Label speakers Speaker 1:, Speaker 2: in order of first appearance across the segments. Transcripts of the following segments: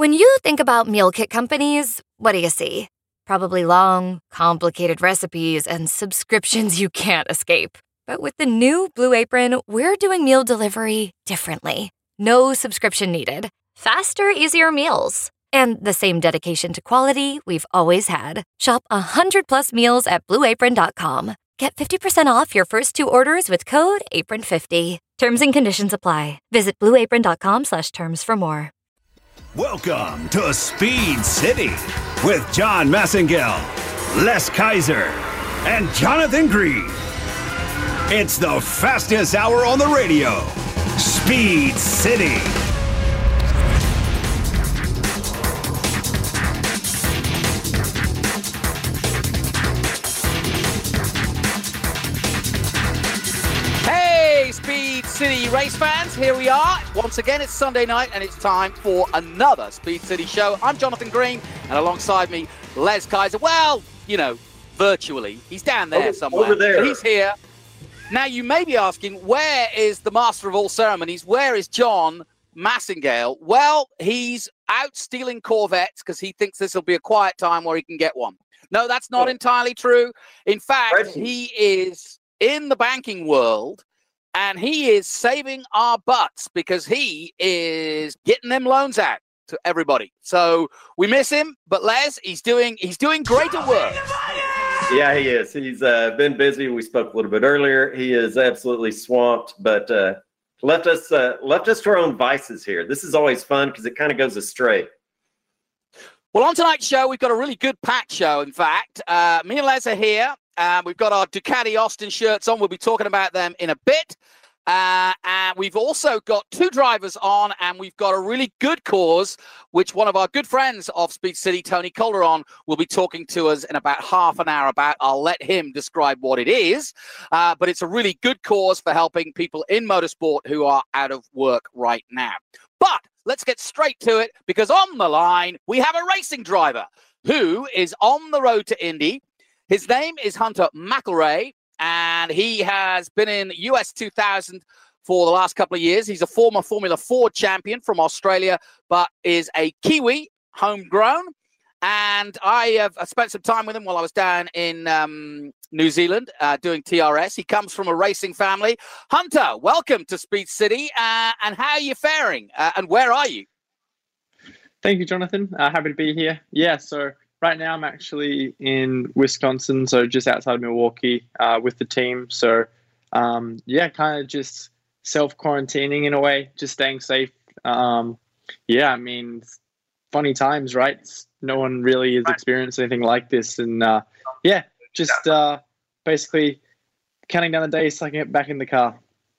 Speaker 1: When you think about meal kit companies, what do you see? Probably long, complicated recipes and subscriptions you can't escape. But with the new Blue Apron, we're doing meal delivery differently. No subscription needed. Faster, easier meals. And the same dedication to quality we've always had. Shop 100+ meals at blueapron.com. Get 50% off your first 2 orders with code APRON50. Terms and conditions apply. Visit blueapron.com/terms for more.
Speaker 2: Welcome to Speed City with John Massengale, Les Kaiser, and Jonathan Green. It's the fastest hour on the radio. Speed City.
Speaker 3: Hey, Speed City race fans, here we are. Once again, it's Sunday night and it's time for another Speed City show. I'm Jonathan Green, and alongside me, Les Kaiser. Well, you know, virtually. He's down there somewhere.
Speaker 4: Over there.
Speaker 3: But he's here. Now, you may be asking, where is the master of all ceremonies? Where is John Massengale? Well, he's out stealing Corvettes because he thinks this will be a quiet time where he can get one. No, that's not entirely true. In fact, he is in the banking world, and he is saving our butts because he is getting them loans out to everybody. So we miss him, but Les, he's doing greater work.
Speaker 4: Yeah, he is. He's been busy. We spoke a little bit earlier. He is absolutely swamped, but left us to our own vices here. This is always fun because it kind of goes astray.
Speaker 3: Well, on tonight's show, we've got a really good packed show, in fact. Me and Les are here. We've got our Ducati Austin shirts on. We'll be talking about them in a bit. And we've also got 2 drivers on, and we've got a really good cause, which one of our good friends of Speed City, Tony Calderon, will be talking to us in about half an hour about. I'll let him describe what it is. But it's a really good cause for helping people in motorsport who are out of work right now. But let's get straight to it, because on the line, we have a racing driver who is on the road to Indy. His name is Hunter McElrea, and he has been in US 2000 for the last couple of years. He's a former Formula 4 champion from Australia, but is a Kiwi, homegrown. And I have spent some time with him while I was down in New Zealand doing TRS. He comes from a racing family. Hunter, welcome to Speed City. And how are you faring? And where are you?
Speaker 5: Thank you, Jonathan. Happy to be here. Yeah, so right now I'm actually in Wisconsin, so just outside of Milwaukee with the team. So, yeah, kind of just self-quarantining in a way, just staying safe. Yeah, I mean, funny times, right? No one really has experienced anything like this. And, yeah, just basically counting down the days so I can get back in the car.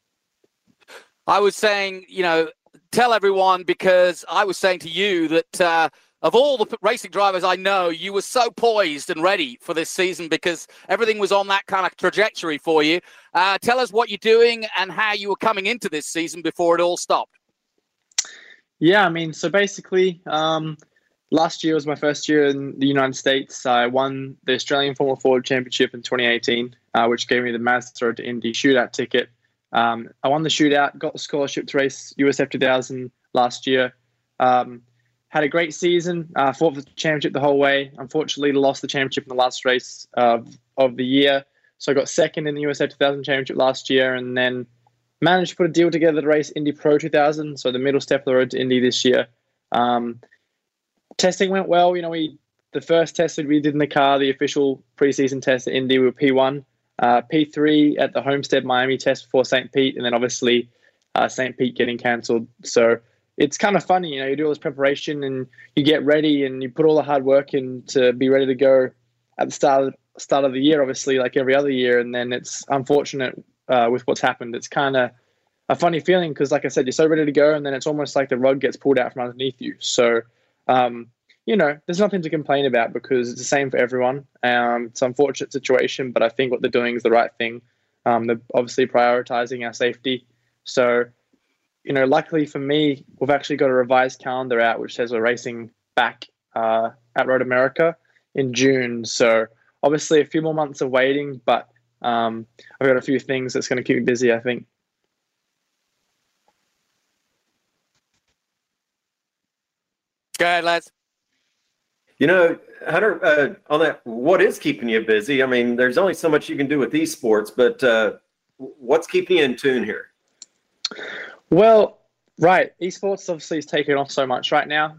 Speaker 3: I was saying, you know, tell everyone, because I was saying to you that of all the racing drivers I know, you were so poised and ready for this season because everything was on that kind of trajectory for you. Tell us what you're doing and how you were coming into this season before it all stopped.
Speaker 5: Yeah, I mean, so basically, last year was my first year in the United States. I won the Australian Formula 4 Championship in 2018, which gave me the Mazda Road to Indy shootout ticket. I won the shootout, got the scholarship to race USF 2000 last year. Had a great season, fought for the championship the whole way. Unfortunately, lost the championship in the last race of the year. So I got second in the USF 2000 championship last year, and then managed to put a deal together to race Indy Pro 2000, so the middle step of the road to Indy this year. Testing went well. You know, the first test that we did in the car, the official preseason test at Indy, we were P1. P3 at the Homestead Miami test before St. Pete, and then obviously St. Pete getting cancelled. So it's kind of funny, you know, you do all this preparation and you get ready and you put all the hard work in to be ready to go at the start of the year, obviously, like every other year. And then it's unfortunate with what's happened. It's kind of a funny feeling because, like I said, you're so ready to go and then it's almost like the rug gets pulled out from underneath you. So, you know, there's nothing to complain about because it's the same for everyone. It's an unfortunate situation, but I think what they're doing is the right thing. They're obviously prioritizing our safety. So, you know, luckily for me, we've actually got a revised calendar out, which says we're racing back at Road America in June. So obviously a few more months of waiting, but I've got a few things that's going to keep me busy, I think.
Speaker 3: Go ahead, Les.
Speaker 4: You know, Hunter, on that, what is keeping you busy? I mean, there's only so much you can do with esports, but what's keeping you in tune here?
Speaker 5: Well, right. Esports obviously is taking off so much right now.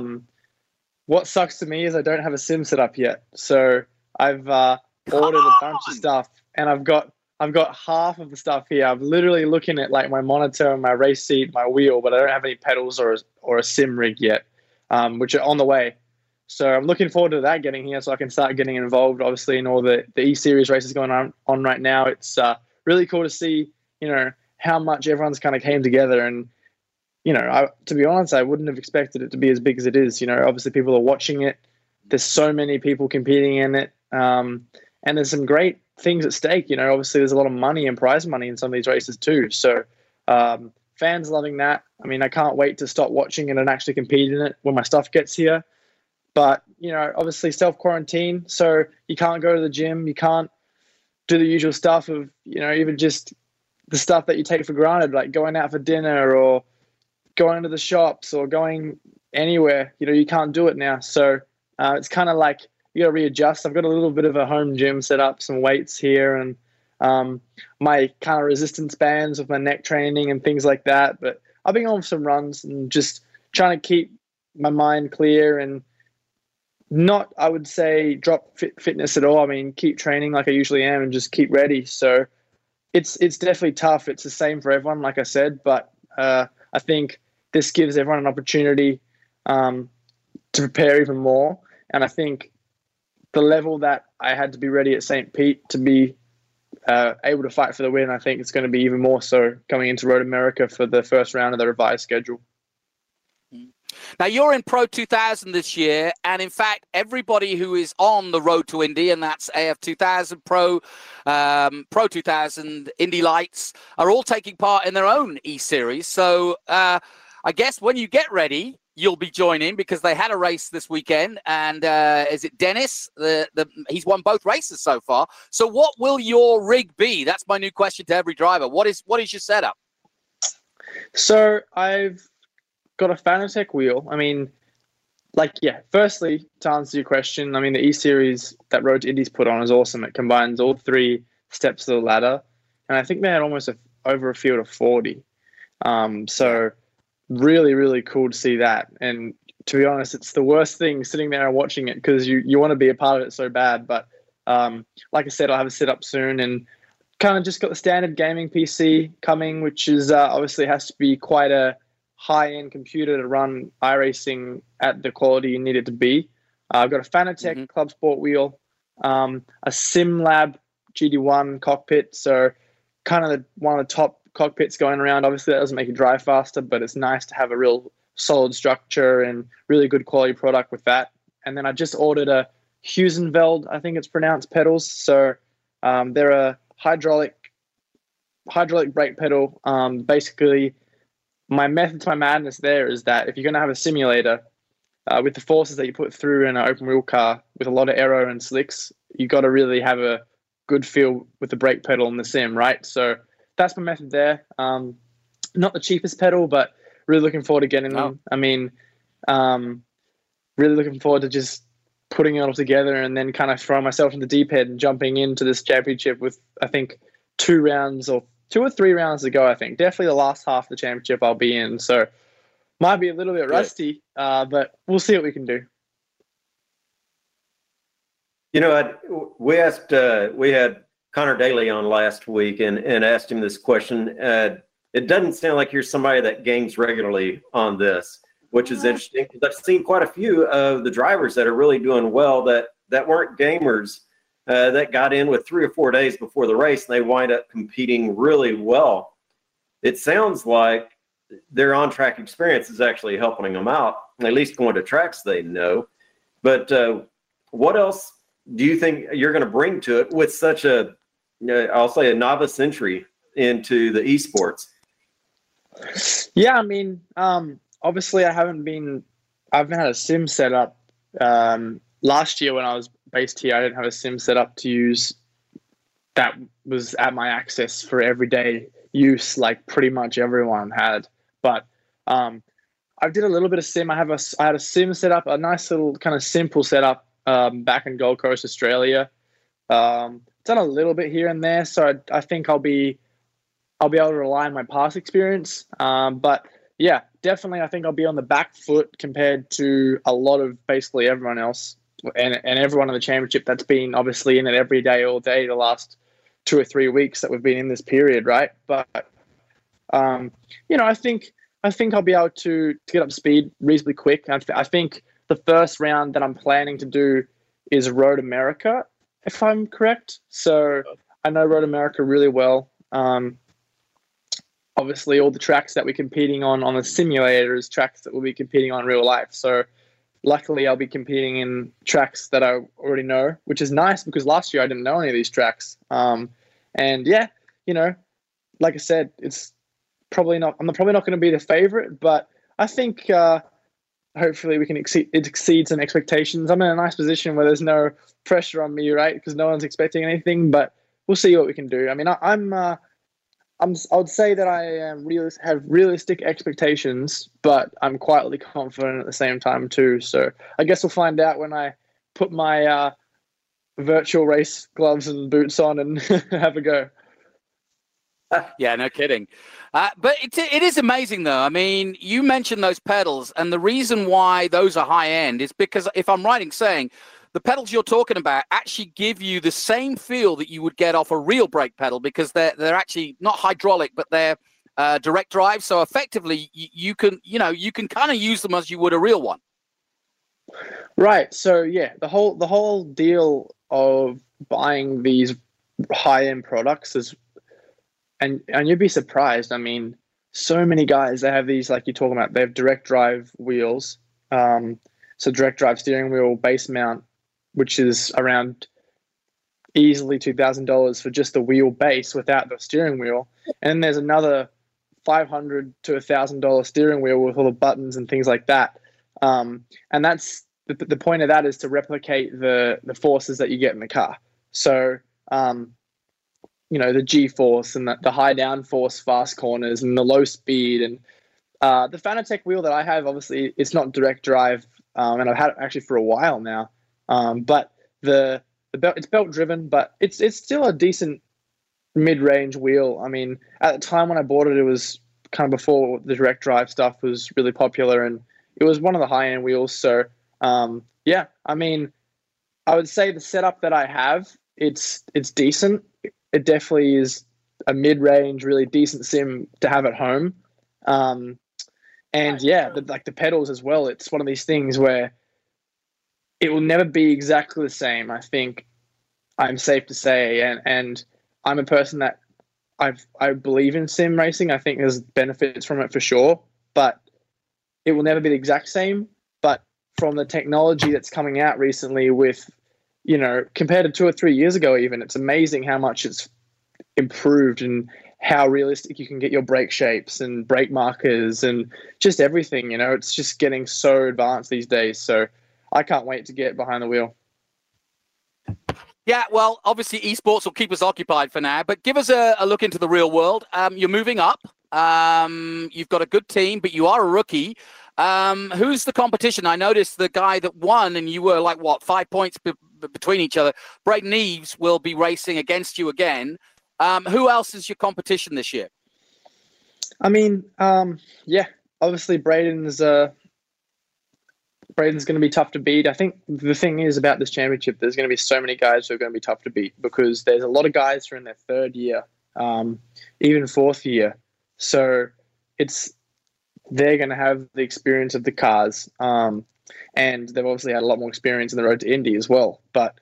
Speaker 5: What sucks to me is I don't have a sim set up yet. So I've ordered a bunch of stuff, and I've got half of the stuff here. I'm literally looking at like my monitor, my race seat, my wheel, but I don't have any pedals or a sim rig yet, which are on the way. So I'm looking forward to that getting here, so I can start getting involved, obviously, in all the E-Series races going on right now. It's really cool to see, how much everyone's kind of came together. And, to be honest, I wouldn't have expected it to be as big as it is. Obviously people are watching it. There's so many people competing in it. And there's some great things at stake. Obviously there's a lot of money and prize money in some of these races too. So fans loving that. I mean, I can't wait to stop watching it and actually compete in it when my stuff gets here. But, obviously self-quarantine, so you can't go to the gym, you can't do the usual stuff of, even just the stuff that you take for granted, like going out for dinner or going to the shops or going anywhere. You can't do it now. So it's kind of like you got to readjust. I've got a little bit of a home gym set up, some weights here, and my kind of resistance bands with my neck training and things like that. But I've been on some runs and just trying to keep my mind clear and not, I would say, drop fitness at all. I mean, keep training like I usually am and just keep ready. So it's definitely tough. It's the same for everyone, like I said, but I think this gives everyone an opportunity to prepare even more. And I think the level that I had to be ready at St. Pete to be able to fight for the win, I think it's going to be even more so coming into Road America for the first round of the revised schedule.
Speaker 3: Now, you're in Pro 2000 this year, and in fact, everybody who is on the road to Indy, and that's AF 2000, Pro 2000, Indy Lights, are all taking part in their own E-Series. So I guess when you get ready, you'll be joining because they had a race this weekend. And is it Dennis? He's won both races so far. So what will your rig be? That's my new question to every driver. What is your setup?
Speaker 5: So I've got a Fanatec wheel. I mean, firstly, to answer your question, I mean, the E-Series that Road to Indy's put on is awesome. It combines all three steps of the ladder. And I think they had almost over a field of 40. So really, really cool to see that. And to be honest, it's the worst thing sitting there and watching it because you want to be a part of it so bad. But like I said, I'll have it set up soon and kind of just got the standard gaming PC coming, which is obviously has to be quite a high-end computer to run iRacing at the quality you need it to be. I've got a Fanatec Club Sport wheel, a SimLab GD1 cockpit, so kind of one of the top cockpits going around. Obviously, that doesn't make you drive faster, but it's nice to have a real solid structure and really good quality product with that. And then I just ordered a Huizenveld, I think it's pronounced, pedals. So they're a hydraulic brake pedal. Basically, my method to my madness there is that if you're going to have a simulator with the forces that you put through in an open wheel car with a lot of aero and slicks, you got to really have a good feel with the brake pedal in the sim, right? So that's my method there. Not the cheapest pedal, but really looking forward to getting them. I mean, really looking forward to just putting it all together and then kind of throwing myself in the deep end and jumping into this championship with, I think, 2 or 3 rounds to go, I think. Definitely the last half of the championship I'll be in. So might be a little bit rusty, but we'll see what we can do.
Speaker 4: We had Connor Daly on last week and asked him this question. It doesn't sound like you're somebody that games regularly on this, which is interesting because I've seen quite a few of the drivers that are really doing well that weren't gamers that got in with 3 or 4 days before the race, and they wind up competing really well. It sounds like their on-track experience is actually helping them out, at least going to tracks they know. But what else do you think you're going to bring to it with such a novice entry into the esports?
Speaker 5: Yeah, I mean, obviously I haven't had a sim set up. Last year when I was based here, I didn't have a sim set up to use that was at my access for everyday use like pretty much everyone had. But I did a little bit of sim. I had a sim set up, a nice little kind of simple setup back in Gold Coast, Australia. Done a little bit here and there, so I think I'll be able to rely on my past experience. But yeah, definitely, I think I'll be on the back foot compared to a lot of basically everyone else and everyone in the championship that's been obviously in it every day, all day, the last 2 or 3 weeks that we've been in this period, right? But I think I'll be able to get up to speed reasonably quick. I think the first round that I'm planning to do is Road America, if I'm correct. So I know Road America really well. Obviously, all the tracks that we're competing on the simulator is tracks that we'll be competing on in real life. So luckily, I'll be competing in tracks that I already know, which is nice because last year I didn't know any of these tracks. And yeah, like I said, it's probably not. I'm probably not going to be the favorite, but I think hopefully we can exceed some expectations. I'm in a nice position where there's no pressure on me, right? Because no one's expecting anything, but we'll see what we can do. I mean, I would say that I have realistic expectations, but I'm quietly confident at the same time too. So I guess we'll find out when I put my virtual race gloves and boots on and have a go.
Speaker 3: Yeah, no kidding. But it is amazing, though. I mean, you mentioned those pedals, and the reason why those are high end is because, if I'm right in saying, the pedals you're talking about actually give you the same feel that you would get off a real brake pedal, because they're actually not hydraulic, but they're direct drive. So effectively, you can kind of use them as you would a real one.
Speaker 5: Right. So yeah, the whole deal of buying these high end products is, and you'd be surprised. I mean, so many guys, they have these, like you're talking about, they have direct drive wheels. So direct drive steering wheel, base mount, which is around easily $2,000 for just the wheel base without the steering wheel. And there's another $500 to $1,000 steering wheel with all the buttons and things like that. And that's the point of that is to replicate the forces that you get in the car. So, the G-force and the high downforce fast corners and the low speed. And the Fanatec wheel that I have, obviously, it's not direct drive, and I've had it actually for a while now. But the belt, it's belt driven, but it's still a decent mid-range wheel. I mean, at the time when I bought it, it was kind of before the direct drive stuff was really popular, and it was one of the high-end wheels. So yeah, I mean, I would say the setup that I have, it's decent. It definitely is a mid-range, really decent sim to have at home. And yeah, the pedals as well. It's one of these things where it will never be exactly the same. I think I'm safe to say, and I'm a person that I believe in sim racing. I think there's benefits from it for sure, but it will never be the exact same. But from the technology that's coming out recently with, compared to 2 or 3 years ago, even, it's amazing how much it's improved and how realistic you can get your brake shapes and brake markers and just everything. It's just getting so advanced these days. So I can't wait to get behind the wheel.
Speaker 3: Yeah, well, obviously esports will keep us occupied for now, but give us a look into the real world. You're moving up. You've got a good team, but you are a rookie. Who's the competition? I noticed the guy that won, and you were like, 5 points between each other. Braden Eves will be racing against you again. Who else is your competition this year?
Speaker 5: I mean, yeah, obviously Braden's going to be tough to beat. I think the thing is about this championship, there's going to be so many guys who are going to be tough to beat because there's a lot of guys who are in their third year, even fourth year. So they're going to have the experience of the cars. And they've obviously had a lot more experience in the road to Indy as well. But,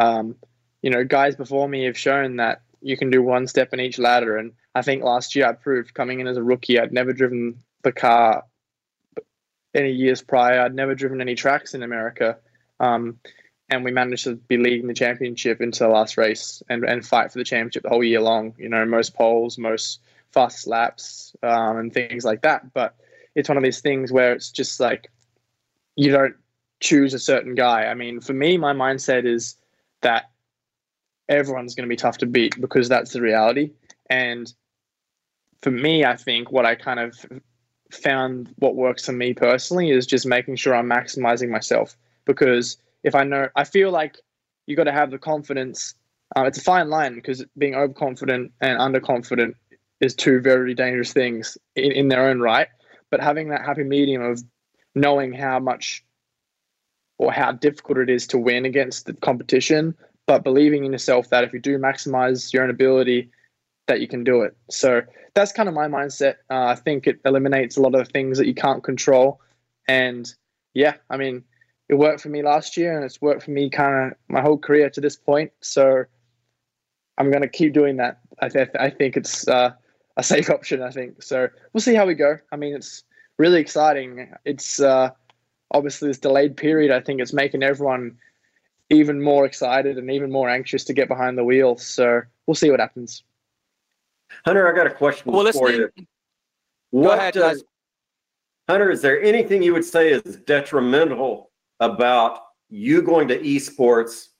Speaker 5: guys before me have shown that you can do one step in each ladder. And I think last year I proved, coming in as a rookie, I'd never driven the car any years prior. I'd never driven any tracks in America. And we managed to be leading the championship into the last race and fight for the championship the whole year long. Most poles, most fast laps, and things like that. But it's one of these things where it's just like, you don't choose a certain guy. I mean, for me, my mindset is that everyone's going to be tough to beat because that's the reality. And for me, I think what I kind of found what works for me personally is just making sure I'm maximizing myself. Because I feel like you got to have the confidence. It's a fine line, because being overconfident and underconfident is two very dangerous things in their own right. But having that happy medium of knowing how much or how difficult it is to win against the competition, but believing in yourself that if you do maximize your own ability, that you can do it. So that's kind of my mindset. I think it eliminates a lot of the things that you can't control. And yeah, I mean, it worked for me last year, and it's worked for me kind of my whole career to this point. So I'm going to keep doing that. I think it's a safe option, I think. So we'll see how we go. I mean, it's really exciting. It's obviously this delayed period. I think it's making everyone even more excited and even more anxious to get behind the wheel. So we'll see what happens.
Speaker 4: Hunter, I got a question for you.
Speaker 3: Go ahead, guys.
Speaker 4: Hunter, is there anything you would say is detrimental about you going to esports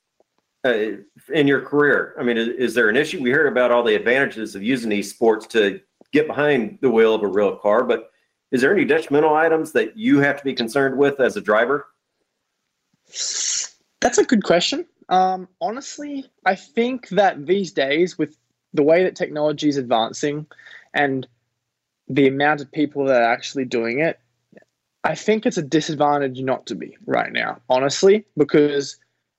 Speaker 4: in your career? I mean, is there an issue? We heard about all the advantages of using esports to get behind the wheel of a real car, but is there any detrimental items that you have to be concerned with as a driver?
Speaker 5: That's a good question. Honestly, I think that these days, with the way that technology is advancing and the amount of people that are actually doing it, I think it's a disadvantage not to be right now, honestly, because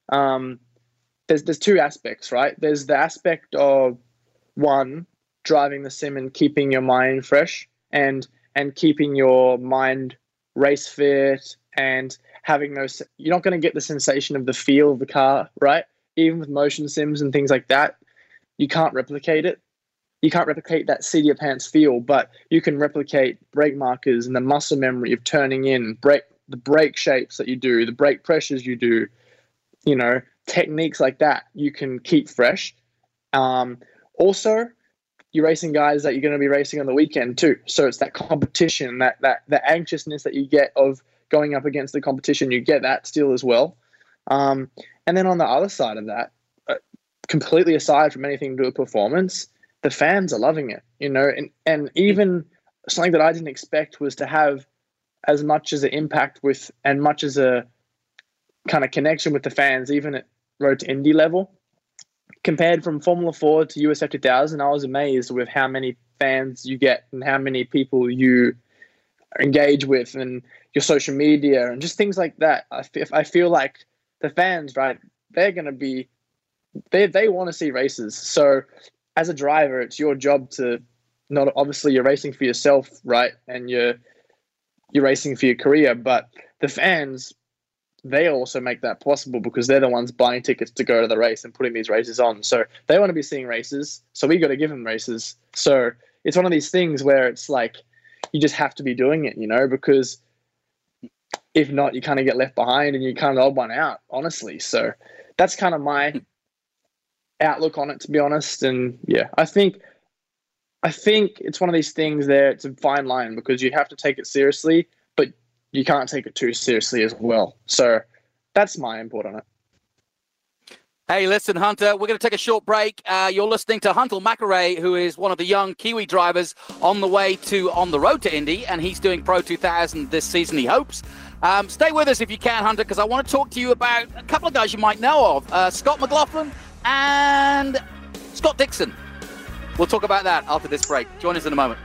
Speaker 5: there's two aspects, right? There's the aspect of, one, driving the sim and keeping your mind fresh and keeping your mind race fit and having those. You're not going to get the sensation of the feel of the car, right? Even with motion sims and things like that, you can't replicate it. You can't replicate that seat of your pants feel, but you can replicate brake markers and the muscle memory of turning in, the brake shapes that you do, the brake pressures you do, techniques like that you can keep fresh. Also, you're racing guys that you're going to be racing on the weekend too. So it's that competition, that the anxiousness that you get of going up against the competition, you get that still as well. And then on the other side of that, completely aside from anything to do with performance, the fans are loving it, and even something that I didn't expect was to have as much as an impact with and much as a kind of connection with the fans, even at Road to Indy level. Compared from Formula 4 to USF 2000, I was amazed with how many fans you get and how many people you engage with and your social media and just things like that. I feel like the fans, right, they're going to be, they want to see races. So as a driver, it's your job to not, obviously you're racing for yourself, right? And you're racing for your career, but the fans, they also make that possible because they're the ones buying tickets to go to the race and putting these races on. So they want to be seeing races. So we got to give them races. So it's one of these things where it's like, you just have to be doing it, because if not, you kind of get left behind and you kind of odd one out, honestly. So that's kind of my outlook on it, to be honest. And yeah, I think it's one of these things there. It's a fine line because you have to take it seriously, but you can't take it too seriously as well. So that's my input on it.
Speaker 3: Hey, listen, Hunter, we're going to take a short break. You're listening to Hunter McElrea, who is one of the young Kiwi drivers on the road to Indy, and he's doing Pro 2000 this season, he hopes. Stay with us if you can, Hunter, because I want to talk to you about a couple of guys you might know of, Scott McLaughlin and Scott Dixon. We'll talk about that after this break. Join us in a moment.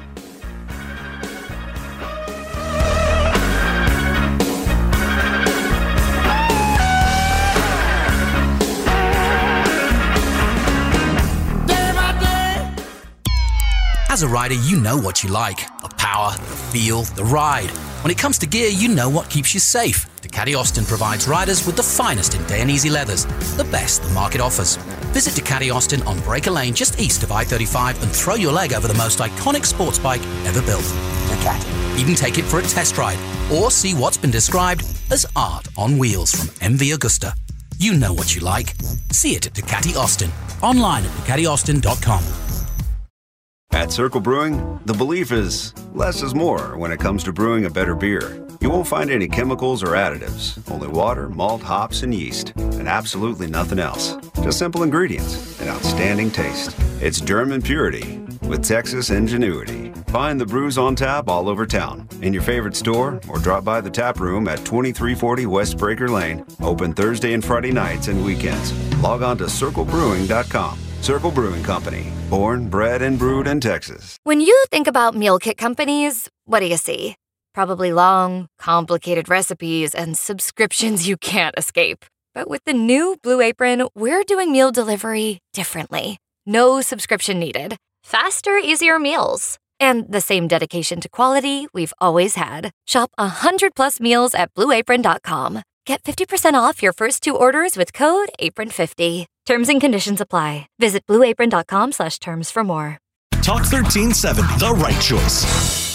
Speaker 6: As a rider, you know what you like. The power, the feel, the ride. When it comes to gear, you know what keeps you safe. Ducati Austin provides riders with the finest in Dainese leathers, the best the market offers. Visit Ducati Austin on Breaker Lane just east of I-35 and throw your leg over the most iconic sports bike ever built. Ducati. Even take it for a test ride or see what's been described as art on wheels from MV Agusta. You know what you like. See it at Ducati Austin. Online at DucatiAustin.com.
Speaker 2: At Circle Brewing, the belief is less is more when it comes to brewing a better beer. You won't find any chemicals or additives, only water, malt, hops, and yeast, and absolutely nothing else. Just simple ingredients and outstanding taste. It's German purity with Texas ingenuity. find the brews on tap all over town, in your favorite store, or drop by the tap room at 2340 West Breaker Lane, open Thursday and Friday nights and weekends. Log on to circlebrewing.com. Circle Brewing Company, born, bred, and brewed in Texas.
Speaker 1: When you think about meal kit companies, what do you see? Probably long, complicated recipes and subscriptions you can't escape. But with the new Blue Apron, we're doing meal delivery differently. No subscription needed. Faster, easier meals. And the same dedication to quality we've always had. Shop 100+ meals at blueapron.com. Get 50% off your first 2 orders with code APRON50. Terms and conditions apply. Visit blueapron.com/terms for more.
Speaker 7: Talk 1370, the right choice.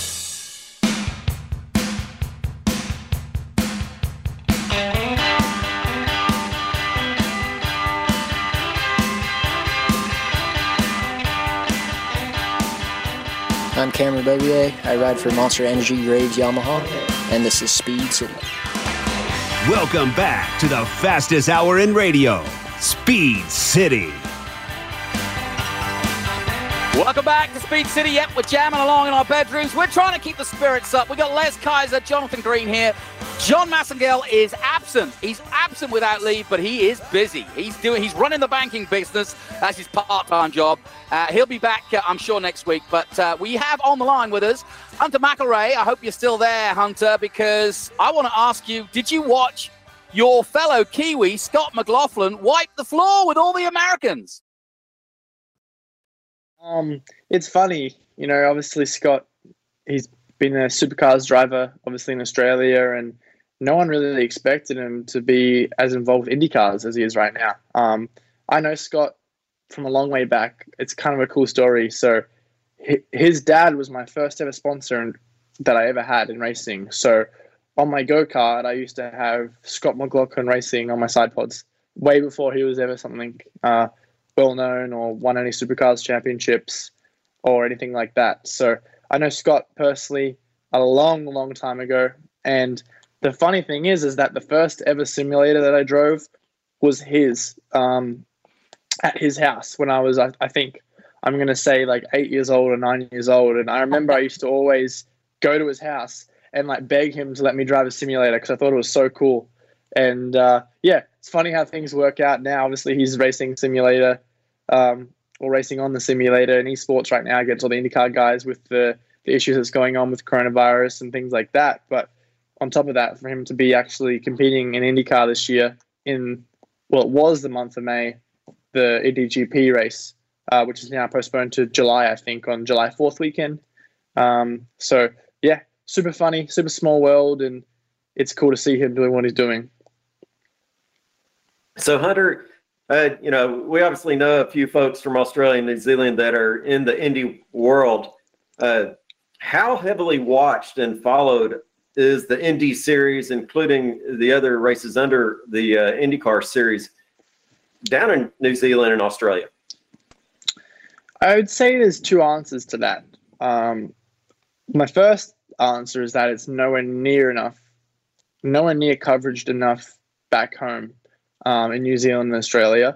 Speaker 8: I'm Cameron Bobier. I ride for Monster Energy Graves Yamaha, and this is Speed City.
Speaker 2: Welcome back to the fastest hour in radio, Speed City.
Speaker 3: Welcome back to Speed City. Yep, we're jamming along in our bedrooms. We're trying to keep the spirits up. We've got Les Kaiser, Jonathan Green here. John Massengale is absent. He's absent without leave, but he is busy. He's running the banking business. That's his part-time job. He'll be back, I'm sure, next week. But we have on the line with us Hunter McElrea. I hope you're still there, Hunter, because I want to ask you, did you watch your fellow Kiwi, Scott McLaughlin, wipe the floor with all the Americans?
Speaker 5: It's funny, obviously Scott, he's been a supercars driver, obviously in Australia, and no one really expected him to be as involved in IndyCars as he is right now. I know Scott from a long way back. It's kind of a cool story. So his dad was my first ever sponsor that I ever had in racing. So on my go-kart, I used to have Scott McLaughlin Racing on my side pods way before he was ever something well-known or won any supercars championships or anything like that. So I know Scott personally a long, long time ago. And the funny thing is that the first ever simulator that I drove was his, at his house when I was, I think, I'm going to say like 8 years old or 9 years old. And I remember I used to always go to his house and like beg him to let me drive a simulator because I thought it was so cool. And it's funny how things work out now. Obviously, he's racing simulator or racing on the simulator in esports right now against all the IndyCar guys with the issues that's going on with coronavirus and things like that. But on top of that, for him to be actually competing in IndyCar this year it was the month of May, the IndyGP race, which is now postponed to July, I think, on July 4th weekend. Super funny, super small world, and it's cool to see him doing what he's doing.
Speaker 4: So, Hunter, we obviously know a few folks from Australia and New Zealand that are in the Indy world. How heavily watched and followed is the Indy series, including the other races under the IndyCar series down in New Zealand and Australia?
Speaker 5: I would say there's 2 answers to that. My first answer is that it's nowhere near coveraged enough back home in New Zealand and Australia.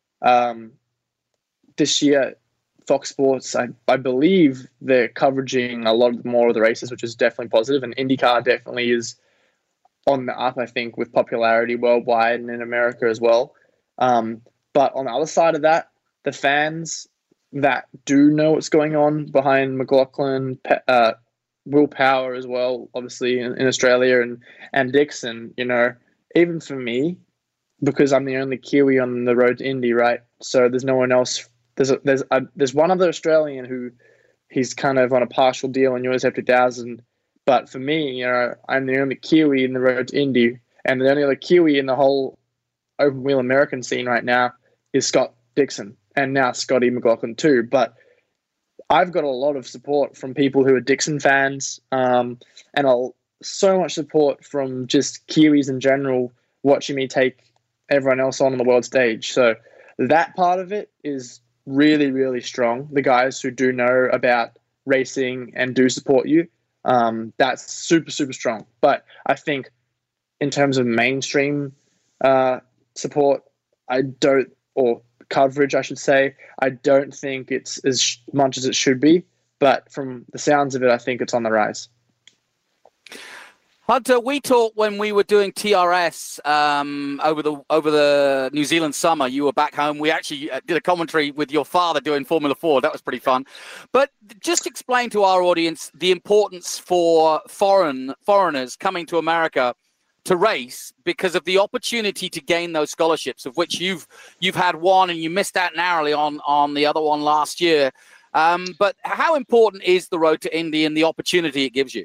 Speaker 5: This year, Fox Sports, I believe they're covering a lot more of the races, which is definitely positive, and IndyCar definitely is on the up, I think, with popularity worldwide and in America as well. But on the other side of that, the fans that do know what's going on behind McLaughlin, Will Power as well, obviously in Australia, and Dixon, even for me, because I'm the only Kiwi on the road to Indy, right? So there's no one else. There's one other Australian who he's kind of on a partial deal in USF 2000. But for me, I'm the only Kiwi in the road to Indy, and the only other Kiwi in the whole open wheel American scene right now is Scott Dixon, and now Scotty McLaughlin too. But I've got a lot of support from people who are Dixon fans, and so much support from just Kiwis in general watching me take everyone else on the world stage. So that part of it is really, really strong. The guys who do know about racing and do support you, that's super, super strong. But I think in terms of mainstream support, or coverage, I should say, I don't think it's as much as it should be. But from the sounds of it, I think it's on the rise.
Speaker 3: Hunter, we talked when we were doing TRS over the New Zealand summer. You were back home. We actually did a commentary with your father doing Formula 4. That was pretty fun. But just explain to our audience the importance for foreigners coming to America to race because of the opportunity to gain those scholarships, of which you've had one and you missed out narrowly on the other one last year. But how important is the Road to Indy and the opportunity it gives you?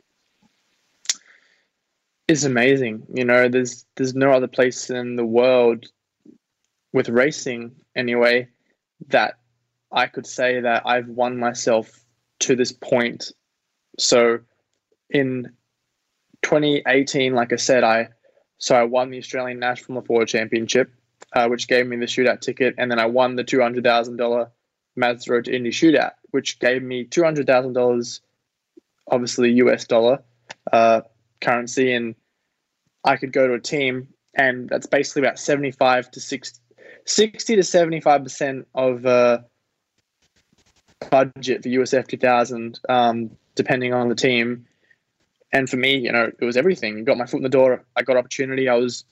Speaker 5: It's amazing. You know, there's no other place in the world with racing anyway that I could say that I've won myself to this point. So in 2018, like I said, I won the Australian National Formula 4 Championship, which gave me the shootout ticket, and then I won the $200,000 Mazda Road to Indy shootout, which gave me $200,000, obviously US dollar currency, and I could go to a team, and that's basically about 60 to 75% of budget for USF 2000, depending on the team. And for me, you know, it was everything. You got my foot in the door. I got opportunity. I was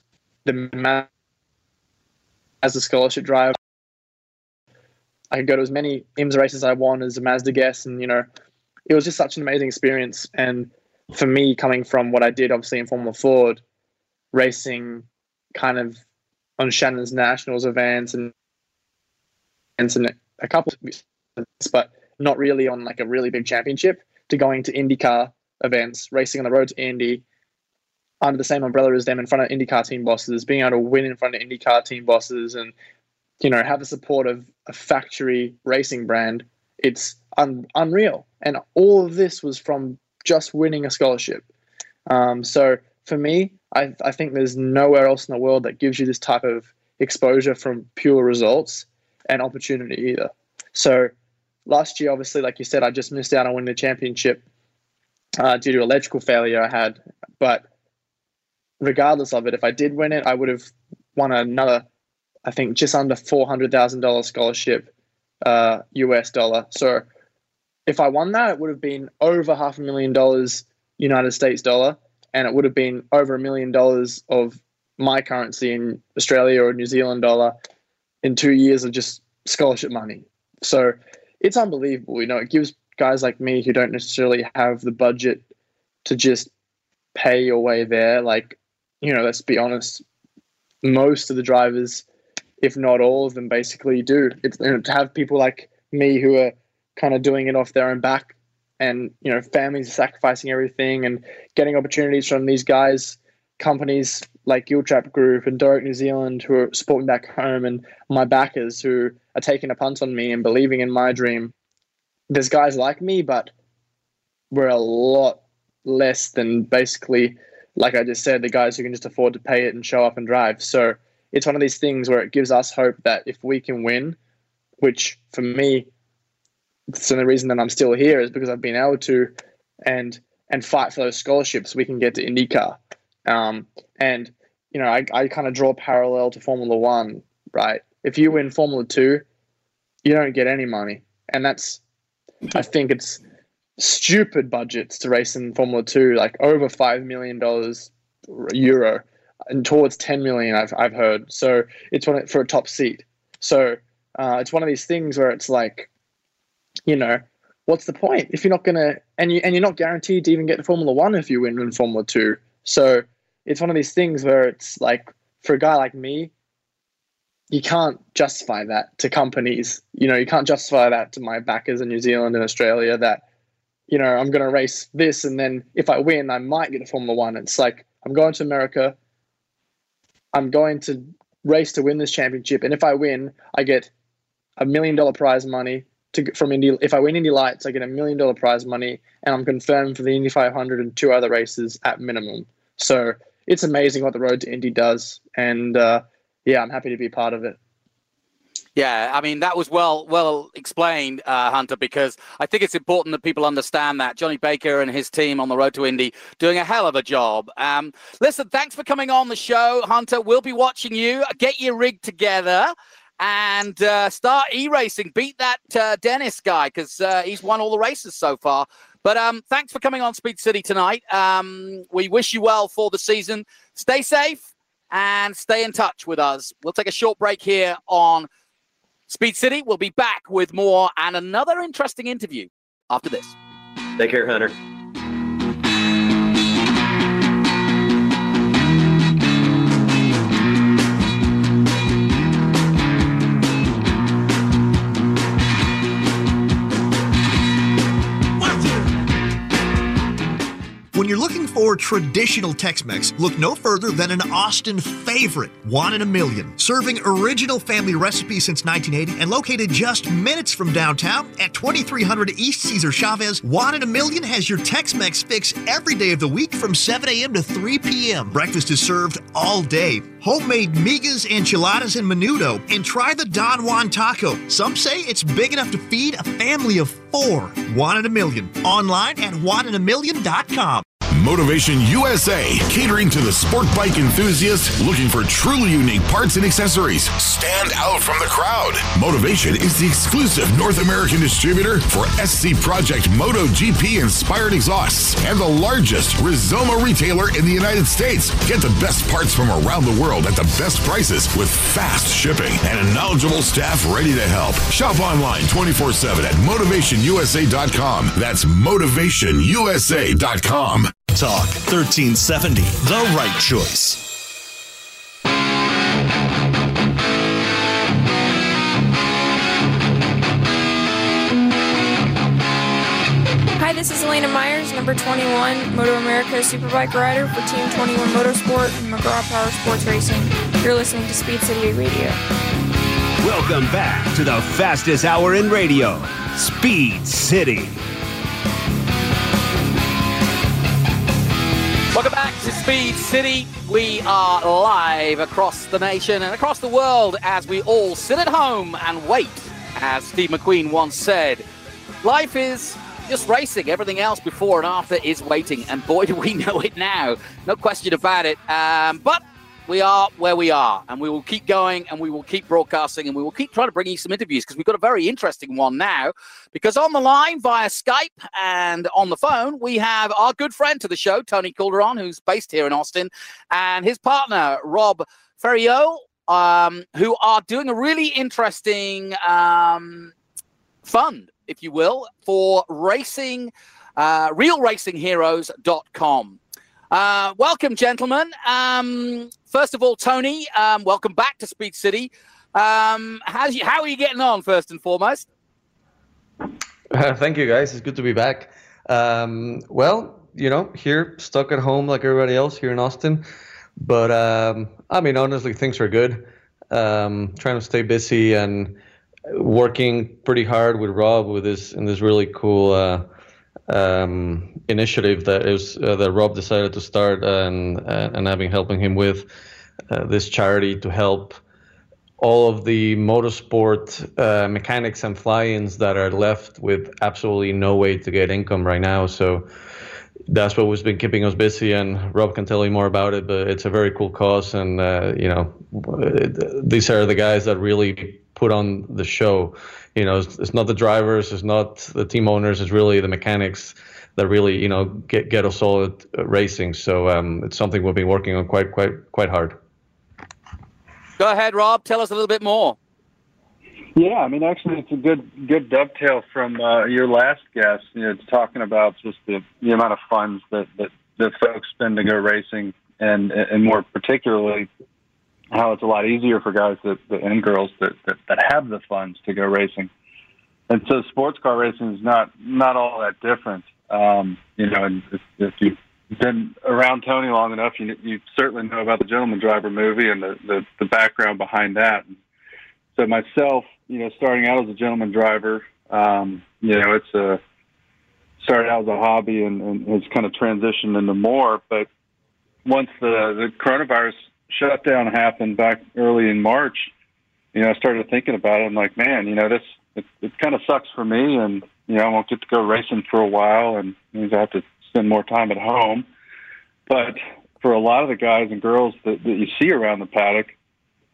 Speaker 5: as a scholarship driver. I could go to as many IMSA races as I want as a Mazda guest, and you know, it was just such an amazing experience. And for me, coming from what I did, obviously in Formula Ford, racing kind of on Shannon's Nationals events and a couple, but not really on like a really big championship, to going to IndyCar events, racing on the Road to Indy under the same umbrella as them in front of IndyCar team bosses, being able to win in front of IndyCar team bosses, and you know, have the support of a factory racing brand. It's unreal. And all of this was from just winning a scholarship. So for me, I think there's nowhere else in the world that gives you this type of exposure from pure results and opportunity either. So last year, obviously, like you said, I just missed out on winning the championship due to electrical failure I had. But regardless of it, if I did win it, I would have won another, I think, just under $400,000 scholarship US dollar. So if I won that, it would have been over $500,000 United States dollar, and it would have been over $1 million of my currency in Australia or New Zealand dollar in 2 years of just scholarship money. So it's unbelievable. You know, it gives guys like me who don't necessarily have the budget to just pay your way there. Like, you know, let's be honest, most of the drivers, if not all of them, basically do. It's, you know, to have people like me who are kind of doing it off their own back, and, you know, families are sacrificing everything and getting opportunities from these guys, companies like Giltrap Group and Direct New Zealand who are supporting back home, and my backers who are taking a punt on me and believing in my dream. There's guys like me, but we're a lot less than basically, like I just said, the guys who can just afford to pay it and show up and drive. So it's one of these things where it gives us hope that if we can win, which for me, so the reason that I'm still here is because I've been able to and fight for those scholarships, we can get to IndyCar. And, you know, I kind of draw a parallel to Formula 1, right? If you win Formula 2, you don't get any money. And that's, I think it's stupid budgets to race in Formula 2, like over $5 million euro and towards 10 million, I've heard. So it's for a top seat. So it's one of these things where it's like, you know, what's the point if you're not going to, and you're not guaranteed to even get to Formula 1 if you win in Formula 2. So it's one of these things where it's like, for a guy like me, you can't justify that to companies. You know, you can't justify that to my backers in New Zealand and Australia that, you know, I'm going to race this, and then if I win, I might get to Formula 1. It's like, I'm going to America. I'm going to race to win this championship. And if I win, I get $1 million prize money from Indy. If I win Indy Lights, I get $1 million prize money, and I'm confirmed for the Indy 500 and 2 other races at minimum. So it's amazing what the Road to Indy does. And yeah, I'm happy to be part of it.
Speaker 3: Yeah, I mean, that was well explained, Hunter, because I think it's important that people understand that. Johnny Baker and his team on the Road to Indy doing a hell of a job. Listen, thanks for coming on the show, Hunter. We'll be watching you. Get your rig together. and start e-racing. Beat that Dennis guy, because he's won all the races so far. But thanks for coming on Speed City tonight. We wish you well for the season. Stay safe and stay in touch with us. We'll take a short break here on Speed City. We'll be back with more and another interesting interview after this.
Speaker 4: Take care, Hunter.
Speaker 7: When you're looking for traditional Tex-Mex, look no further than an Austin favorite, Juan in a Million. Serving original family recipes since 1980 and located just minutes from downtown at 2300 East Cesar Chavez, Juan in a Million has your Tex-Mex fix every day of the week from 7 a.m. to 3 p.m. Breakfast is served all day. Homemade migas, enchiladas, and menudo. And try the Don Juan taco. Some say it's big enough to feed a family of 4. Juan in a Million. Online at juaninamillion.com.
Speaker 9: Motivation USA, catering to the sport bike enthusiast looking for truly unique parts and accessories. Stand out from the crowd. Motivation is the exclusive North American distributor for SC Project MotoGP inspired exhausts and the largest Rizoma retailer in the United States. Get the best parts from around the world at the best prices with fast shipping and a knowledgeable staff ready to help. Shop online 24/7 at motivationusa.com. That's motivationusa.com.
Speaker 7: Talk 1370, the right choice.
Speaker 10: Hi, this is Elena Myers, number 21, Moto America Superbike rider for Team 21 Motorsport and McGraw Power Sports Racing. You're listening to Speed City Radio.
Speaker 2: Welcome back to the fastest hour in radio, Speed City.
Speaker 3: Welcome back to Speed City. We are live across the nation and across the world as we all sit at home and wait. As Steve McQueen once said, life is just racing. Everything else before and after is waiting. And boy, do we know it now. No question about it. But we are where we are, and we will keep going, and we will keep broadcasting, and we will keep trying to bring you some interviews, because we've got a very interesting one now. Because on the line via Skype and on the phone, we have our good friend to the show, Tony Calderon, who's based here in Austin, and his partner, Rob Ferriot, who are doing a really interesting fund, if you will, for racing, realracingheroes.com. Welcome, gentlemen. First of all, Tony, welcome back to Speed City. How are you getting on, first and foremost?
Speaker 11: Thank you, guys. It's good to be back. Well, here, stuck at home like everybody else here in Austin. But, honestly, things are good. Trying to stay busy and working pretty hard with Rob in this really cool initiative that Rob decided to start and helping him with this charity to help all of the motorsport mechanics and fly-ins that are left with absolutely no way to get income right now. So that's what has been keeping us busy, and Rob can tell you more about it, but it's a very cool cause. And, these are the guys that really put on the show. It's not the drivers, it's not the team owners, it's really the mechanics that really, get us all at racing. So it's something we've been working on quite hard.
Speaker 3: Go ahead, Rob. Tell us a little bit more.
Speaker 12: Yeah, actually, it's a good dovetail from your last guest. It's talking about just the amount of funds that folks spend to go racing, and more particularly how it's a lot easier for guys and girls that have the funds to go racing. And so sports car racing is not all that different. And if you've been around Tony long enough, you certainly know about the Gentleman Driver movie and the background behind that. So myself, starting out as a gentleman driver, it's started out as a hobby and it's kind of transitioned into more. But once the coronavirus shutdown happened back early in March, I started thinking about it. I'm like, man, it kind of sucks for me, and I won't get to go racing for a while, and means I have to spend more time at home. But for a lot of the guys and girls that you see around the paddock,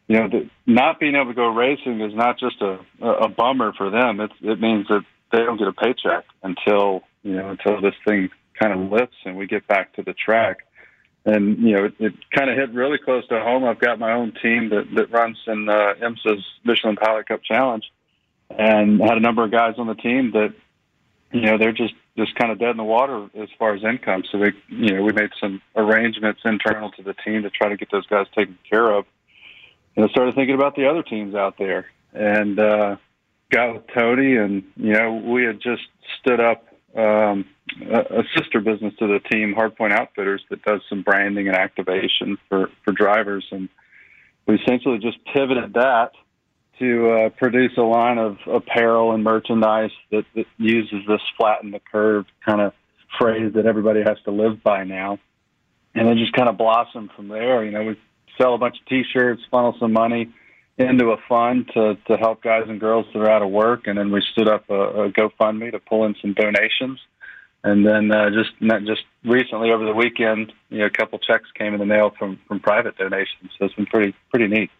Speaker 12: not being able to go racing is not just a bummer for them. It means that they don't get a paycheck until this thing kind of lifts and we get back to the track. And, it kind of hit really close to home. I've got my own team that runs in IMSA's Michelin Pilot Cup Challenge, and had a number of guys on the team that, they're just kind of dead in the water as far as income. So we made some arrangements internal to the team to try to get those guys taken care of. And I started thinking about the other teams out there, and got with Tony, and we had just stood up a sister business to the team, Hardpoint Outfitters, that does some branding and activation for drivers, and we essentially just pivoted that to produce a line of apparel and merchandise that uses this flatten the curve kind of phrase that everybody has to live by now, and it just kind of blossomed from there. We sell a bunch of T-shirts, funnel some money into a fund to help guys and girls that are out of work, and then we stood up a GoFundMe to pull in some donations. And then just recently over the weekend, a couple checks came in the mail from private donations. So it's been pretty neat.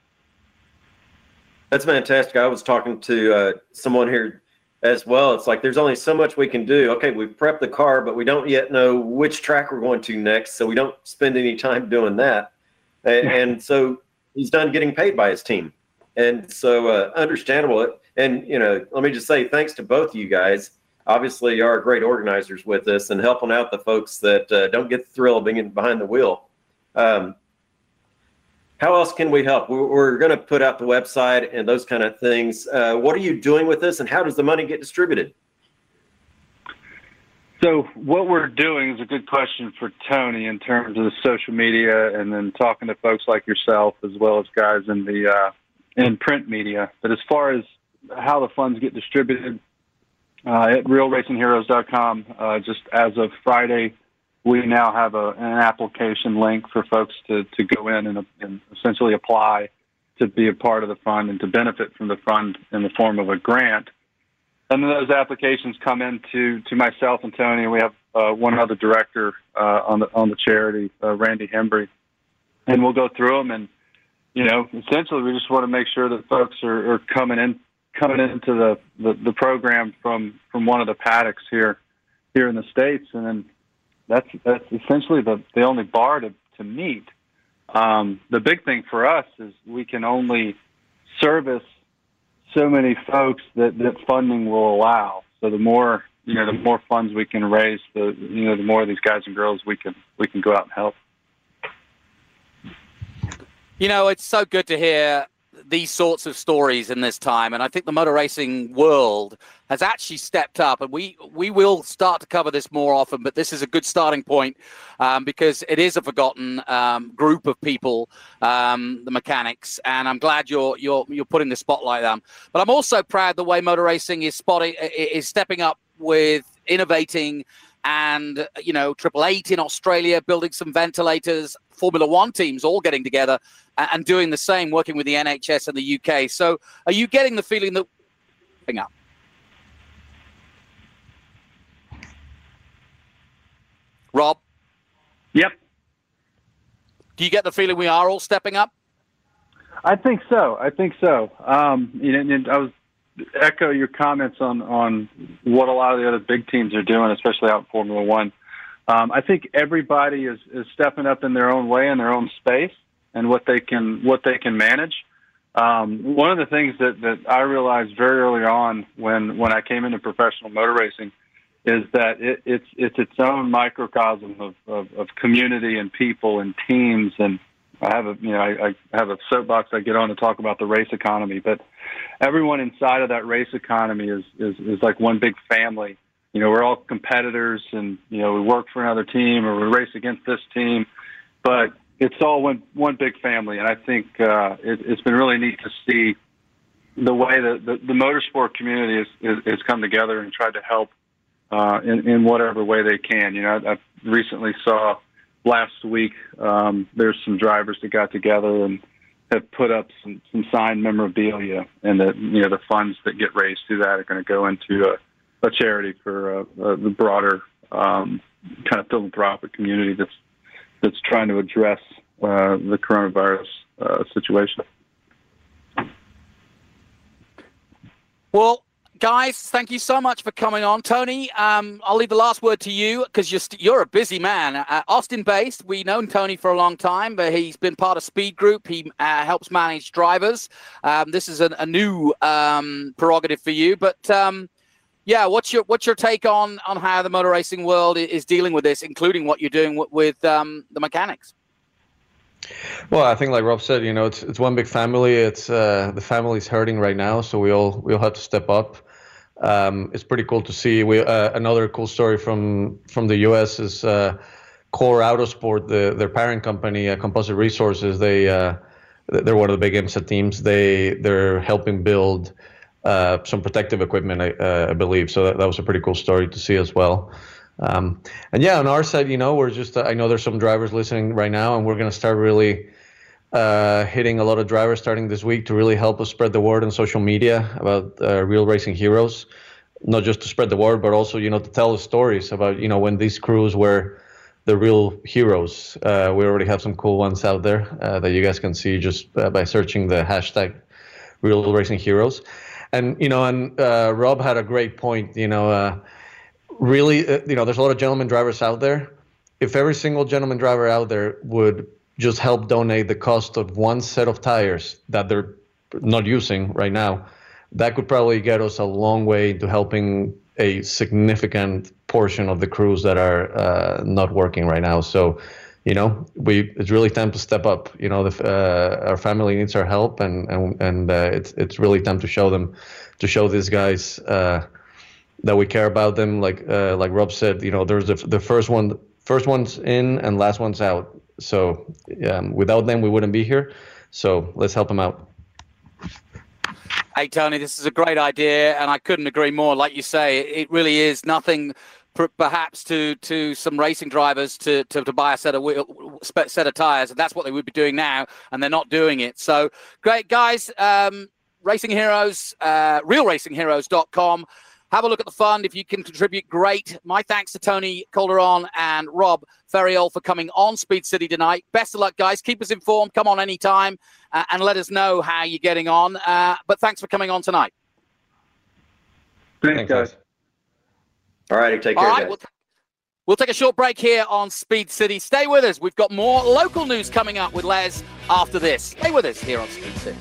Speaker 4: That's fantastic. I was talking to someone here as well. It's like there's only so much we can do. Okay, we've prepped the car, but we don't yet know which track we're going to next, so we don't spend any time doing that. And so he's done getting paid by his team. And so understandable. And, let me just say thanks to both of you guys. Obviously, you are great organizers with this and helping out the folks that don't get the thrill of being behind the wheel. How else can we help? We're going to put out the website and those kind of things. What are you doing with this, and how does the money get distributed?
Speaker 12: So what we're doing is a good question for Tony in terms of the social media, and then talking to folks like yourself as well as guys in the in print media. But as far as how the funds get distributed, at realracingheroes.com, just as of Friday, we now have an application link for folks to go in and essentially apply to be a part of the fund and to benefit from the fund in the form of a grant. And then those applications come in to myself and Tony, and we have one other director on the charity, Randy Hembry, and we'll go through them. And essentially, we just want to make sure that folks are coming into the program from one of the paddocks here in the States, and then that's essentially the only bar to meet. The big thing for us is we can only service so many folks that funding will allow. So the more funds we can raise, the more of these guys and girls we can go out and help.
Speaker 3: It's so good to hear these sorts of stories in this time, and I think the motor racing world has actually stepped up, and we will start to cover this more often, but this is a good starting point because it is a forgotten group of people, the mechanics, and I'm glad you're putting the spotlight on them. But I'm also proud the way motor racing is stepping up with innovating, and Triple Eight in Australia building some ventilators, Formula One teams all getting together and doing the same, working with the NHS in the UK. So are you getting the feeling that up? Rob?
Speaker 12: Yep.
Speaker 3: Do you get the feeling we are all stepping up?
Speaker 12: I think so. And I was echo your comments on what a lot of the other big teams are doing, especially out in Formula One. I think everybody is stepping up in their own way, in their own space, and what they can manage. One of the things that I realized very early on when I came into professional motor racing is that it's its own microcosm of community and people and teams. And I have a soapbox I get on to talk about the race economy, but everyone inside of that race economy is like one big family. We're all competitors, and we work for another team or we race against this team, but it's all one big family. And I think it's been really neat to see the way that the motorsport community has come together and tried to help in whatever way they can. I recently saw last week there's some drivers that got together and have put up some signed memorabilia, and the funds that get raised through that are going to go into a charity for the broader kind of philanthropic community that's trying to address the coronavirus situation.
Speaker 3: Well, guys, thank you so much for coming on. Tony, I'll leave the last word to you because you're a busy man. Austin-based, we've known Tony for a long time, but he's been part of Speed Group. He helps manage drivers. This is a new prerogative for you. But, what's your take on how the motor racing world is dealing with this, including what you're doing with the mechanics?
Speaker 11: Well, I think like Rob said, it's one big family. It's the family's hurting right now, so we all have to step up. It's pretty cool to see. Another cool story from the U.S. is Core Autosport, their parent company, Composite Resources. They're one of the big IMSA teams. They're helping build some protective equipment, I believe. So that was a pretty cool story to see as well. On our side, we're just, I know there's some drivers listening right now, and we're going to start really hitting a lot of drivers starting this week to really help us spread the word on social media about Real Racing Heroes, not just to spread the word, but also, to tell the stories about, when these crews were the real heroes. We already have some cool ones out there that you guys can see just by searching the hashtag Real Racing Heroes. And, Rob had a great point, really, there's a lot of gentleman drivers out there. If every single gentleman driver out there would just help donate the cost of one set of tires that they're not using right now, that could probably get us a long way to helping a significant portion of the crews that are not working right now. So, it's really time to step up. Our family needs our help, and it's really time to show these guys that we care about them. Like Rob said, there's the first one's in and last one's out. So without them, we wouldn't be here. So let's help them out.
Speaker 3: Hey, Tony, this is a great idea, and I couldn't agree more. Like you say, it really is nothing perhaps to some racing drivers to buy a set of tires, and that's what they would be doing now, and they're not doing it. So great, guys. Racing Heroes, realracingheroes.com. Have a look at the fund. If you can contribute, great. My thanks to Tony Calderon and Rob Ferriol for coming on Speed City tonight. Best of luck, guys. Keep us informed. Come on anytime and let us know how you're getting on. But thanks for coming on tonight.
Speaker 12: Thanks, guys.
Speaker 4: All right, take care, guys.
Speaker 3: We'll take a short break here on Speed City. Stay with us. We've got more local news coming up with Les after this. Stay with us here on Speed City.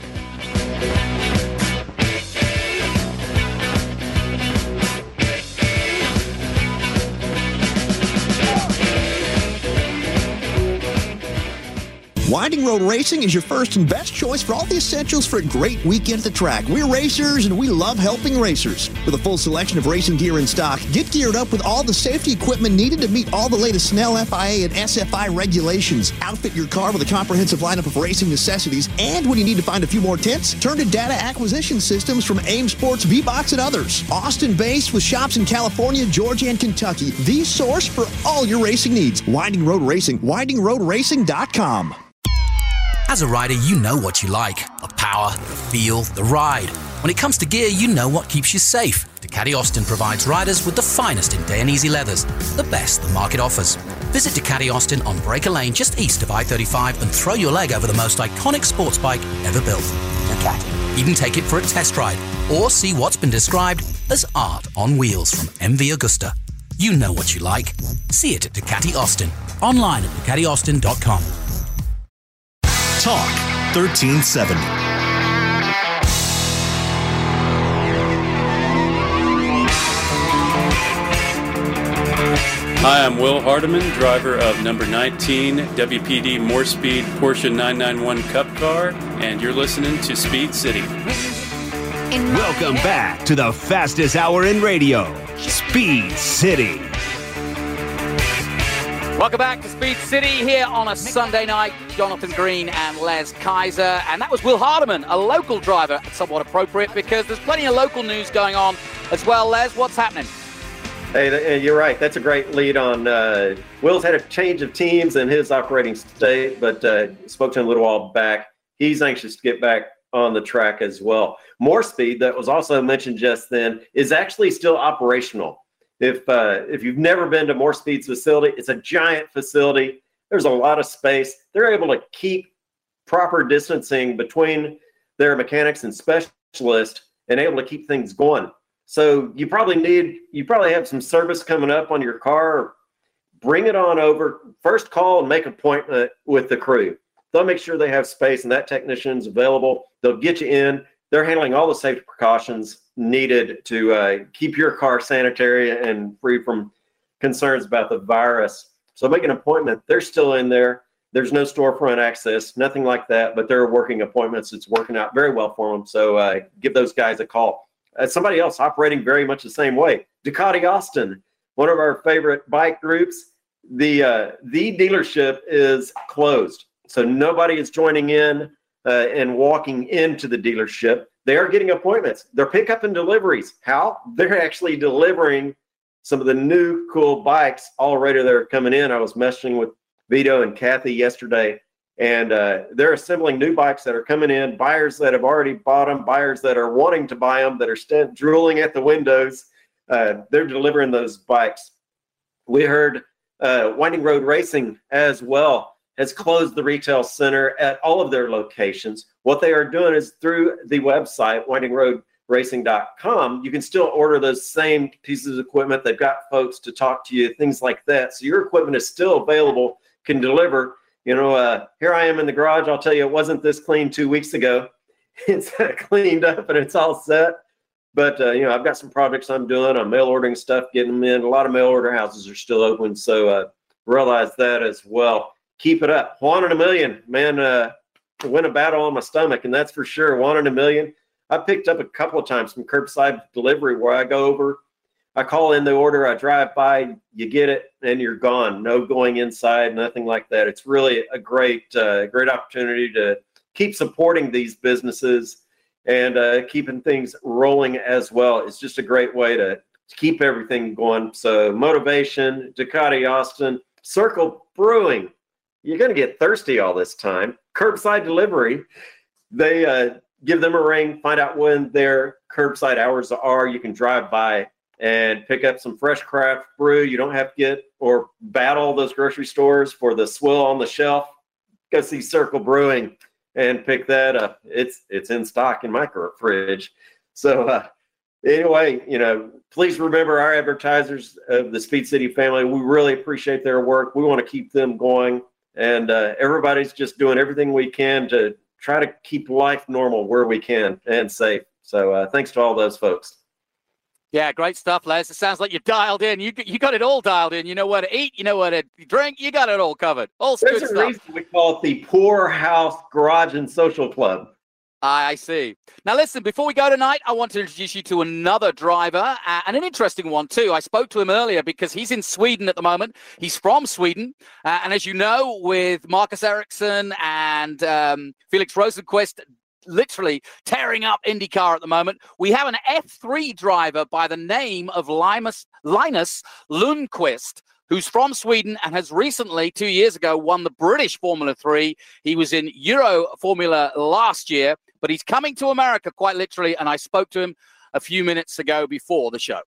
Speaker 7: Winding Road Racing is your first and best choice for all the essentials for a great weekend at the track. We're racers, and we love helping racers. With a full selection of racing gear in stock, get geared up with all the safety equipment needed to meet all the latest Snell, FIA, and SFI regulations. Outfit your car with a comprehensive lineup of racing necessities, and when you need to find a few more tents, turn to data acquisition systems from AIM Sports, VBox, and others. Austin-based with shops in California, Georgia, and Kentucky. The source for all your racing needs. Winding Road Racing, windingroadracing.com.
Speaker 6: As a rider, you know what you like. The power, the feel, the ride. When it comes to gear, you know what keeps you safe. Ducati Austin provides riders with the finest in Dainese leathers, the best the market offers. Visit Ducati Austin on Breaker Lane just east of I-35 and throw your leg over the most iconic sports bike ever built. Ducati. Even take it for a test ride or see what's been described as art on wheels from MV Agusta. You know what you like. See it at Ducati Austin. Online at DucatiAustin.com.
Speaker 7: Talk 1370.
Speaker 13: Hi, I'm Will Hardiman, driver of number 19 WPD More Speed Porsche 991 Cup car, and you're listening to Speed City.
Speaker 2: Welcome back to the fastest hour in radio, Speed City.
Speaker 3: Welcome back to Speed City here on a Sunday night. Jonathan Green and Les Kaiser. And that was Will Hardiman, a local driver. Somewhat appropriate because there's plenty of local news going on as well. Les, what's happening?
Speaker 4: Hey, you're right. That's a great lead on. Will's had a change of teams in his operating state, but spoke to him a little while back. He's anxious to get back on the track as well. More Speed, that was also mentioned just then, is actually still operational. If you've never been to More Speed's facility, it's a giant facility. There's a lot of space. They're able to keep proper distancing between their mechanics and specialists and able to keep things going. So you probably have some service coming up on your car. Bring it on over. First call and make an appointment with the crew. They'll make sure they have space and that technician's available. They'll get you in. They're handling all the safety precautions needed to keep your car sanitary and free from concerns about the virus. So make an appointment. They're still in there. There's no storefront access, nothing like that, but they're working appointments. It's working out very well for them. So give those guys a call. Somebody else operating very much the same way, Ducati Austin, one of our favorite bike groups. The dealership is closed. So nobody is joining in and walking into the dealership. They are getting appointments. They're pickup and deliveries. How? They're actually delivering some of the new cool bikes already that are coming in. I was messaging with Vito and Kathy yesterday, and they're assembling new bikes that are coming in, buyers that have already bought them, buyers that are wanting to buy them, that are still drooling at the windows. They're delivering those bikes. We heard Winding Road Racing as well has closed the retail center at all of their locations. What they are doing is through the website, windingroadracing.com, you can still order those same pieces of equipment. They've got folks to talk to you, things like that. So your equipment is still available, can deliver. Here I am in the garage. I'll tell you, it wasn't this clean 2 weeks ago. It's cleaned up and it's all set. But, I've got some projects I'm doing. I'm mail ordering stuff, getting them in. A lot of mail order houses are still open. So realize that as well. Keep it up. Juan in a million, man, win a battle on my stomach, and that's for sure. Juan in a million. I picked up a couple of times from curbside delivery where I go over, I call in the order, I drive by, you get it, and you're gone. No going inside, nothing like that. It's really a great opportunity to keep supporting these businesses and keeping things rolling as well. It's just a great way to keep everything going. So Motivation, Ducati Austin, Circle Brewing. You're going to get thirsty all this time. Curbside delivery. They give them a ring, find out when their curbside hours are. You can drive by and pick up some fresh craft brew. You don't have to get or battle those grocery stores for the swill on the shelf. Go see Circle Brewing and pick that up. It's in stock in my fridge. So anyway, please remember our advertisers of the Speed City family. We really appreciate their work. We want to keep them going. And everybody's just doing everything we can to try to keep life normal where we can and safe. So thanks to all those folks.
Speaker 3: Yeah, great stuff, Les. It sounds like you're dialed in. You got it all dialed in. You know what to eat. You know what to drink. You got it all covered. All good stuff. There's a reason
Speaker 4: we call it the Poor House Garage and Social Club.
Speaker 3: I see. Now, listen, before we go tonight, I want to introduce you to another driver and an interesting one, too. I spoke to him earlier because he's in Sweden at the moment. He's from Sweden. And as you know, with Marcus Ericsson and Felix Rosenqvist literally tearing up IndyCar at the moment, we have an F3 driver by the name of Linus Lundqvist, who's from Sweden and has recently, 2 years ago, won the British Formula 3. He was in Euro Formula last year, but he's coming to America quite literally, and I spoke to him a few minutes ago before the show.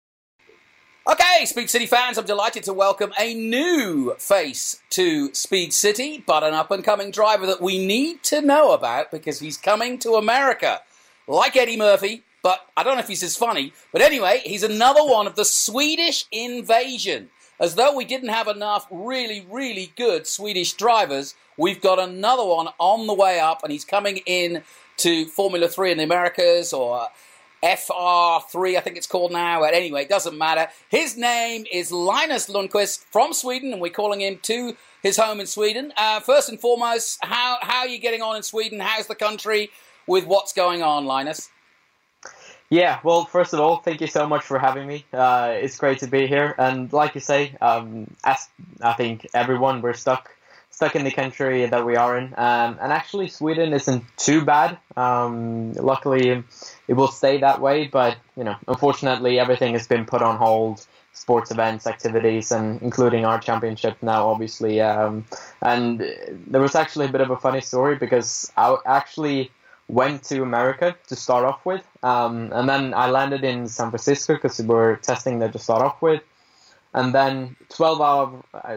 Speaker 3: Okay, Speed City fans, I'm delighted to welcome a new face to Speed City, but an up-and-coming driver that we need to know about because he's coming to America. Like Eddie Murphy, but I don't know if he's as funny, but anyway, he's another one of the Swedish invasion. As though we didn't have enough really, really good Swedish drivers, we've got another one on the way up, and he's coming in to Formula 3 in the Americas, or FR3, I think it's called now. But anyway, it doesn't matter. His name is Linus Lundqvist from Sweden, and we're calling him to his home in Sweden. First and foremost, how are you getting on in Sweden? How's the country with what's going on, Linus?
Speaker 14: Yeah, well, first of all, thank you so much for having me. It's great to be here. And like you say, as I think everyone, we're stuck in the country that we are in. And actually, Sweden isn't too bad. Luckily, it will stay that way. But, unfortunately, everything has been put on hold. Sports events, activities, and including our championship now, obviously. And there was actually a bit of a funny story because I actually went to America to start off with, and then I landed in San Francisco because we were testing there to start off with, and then 12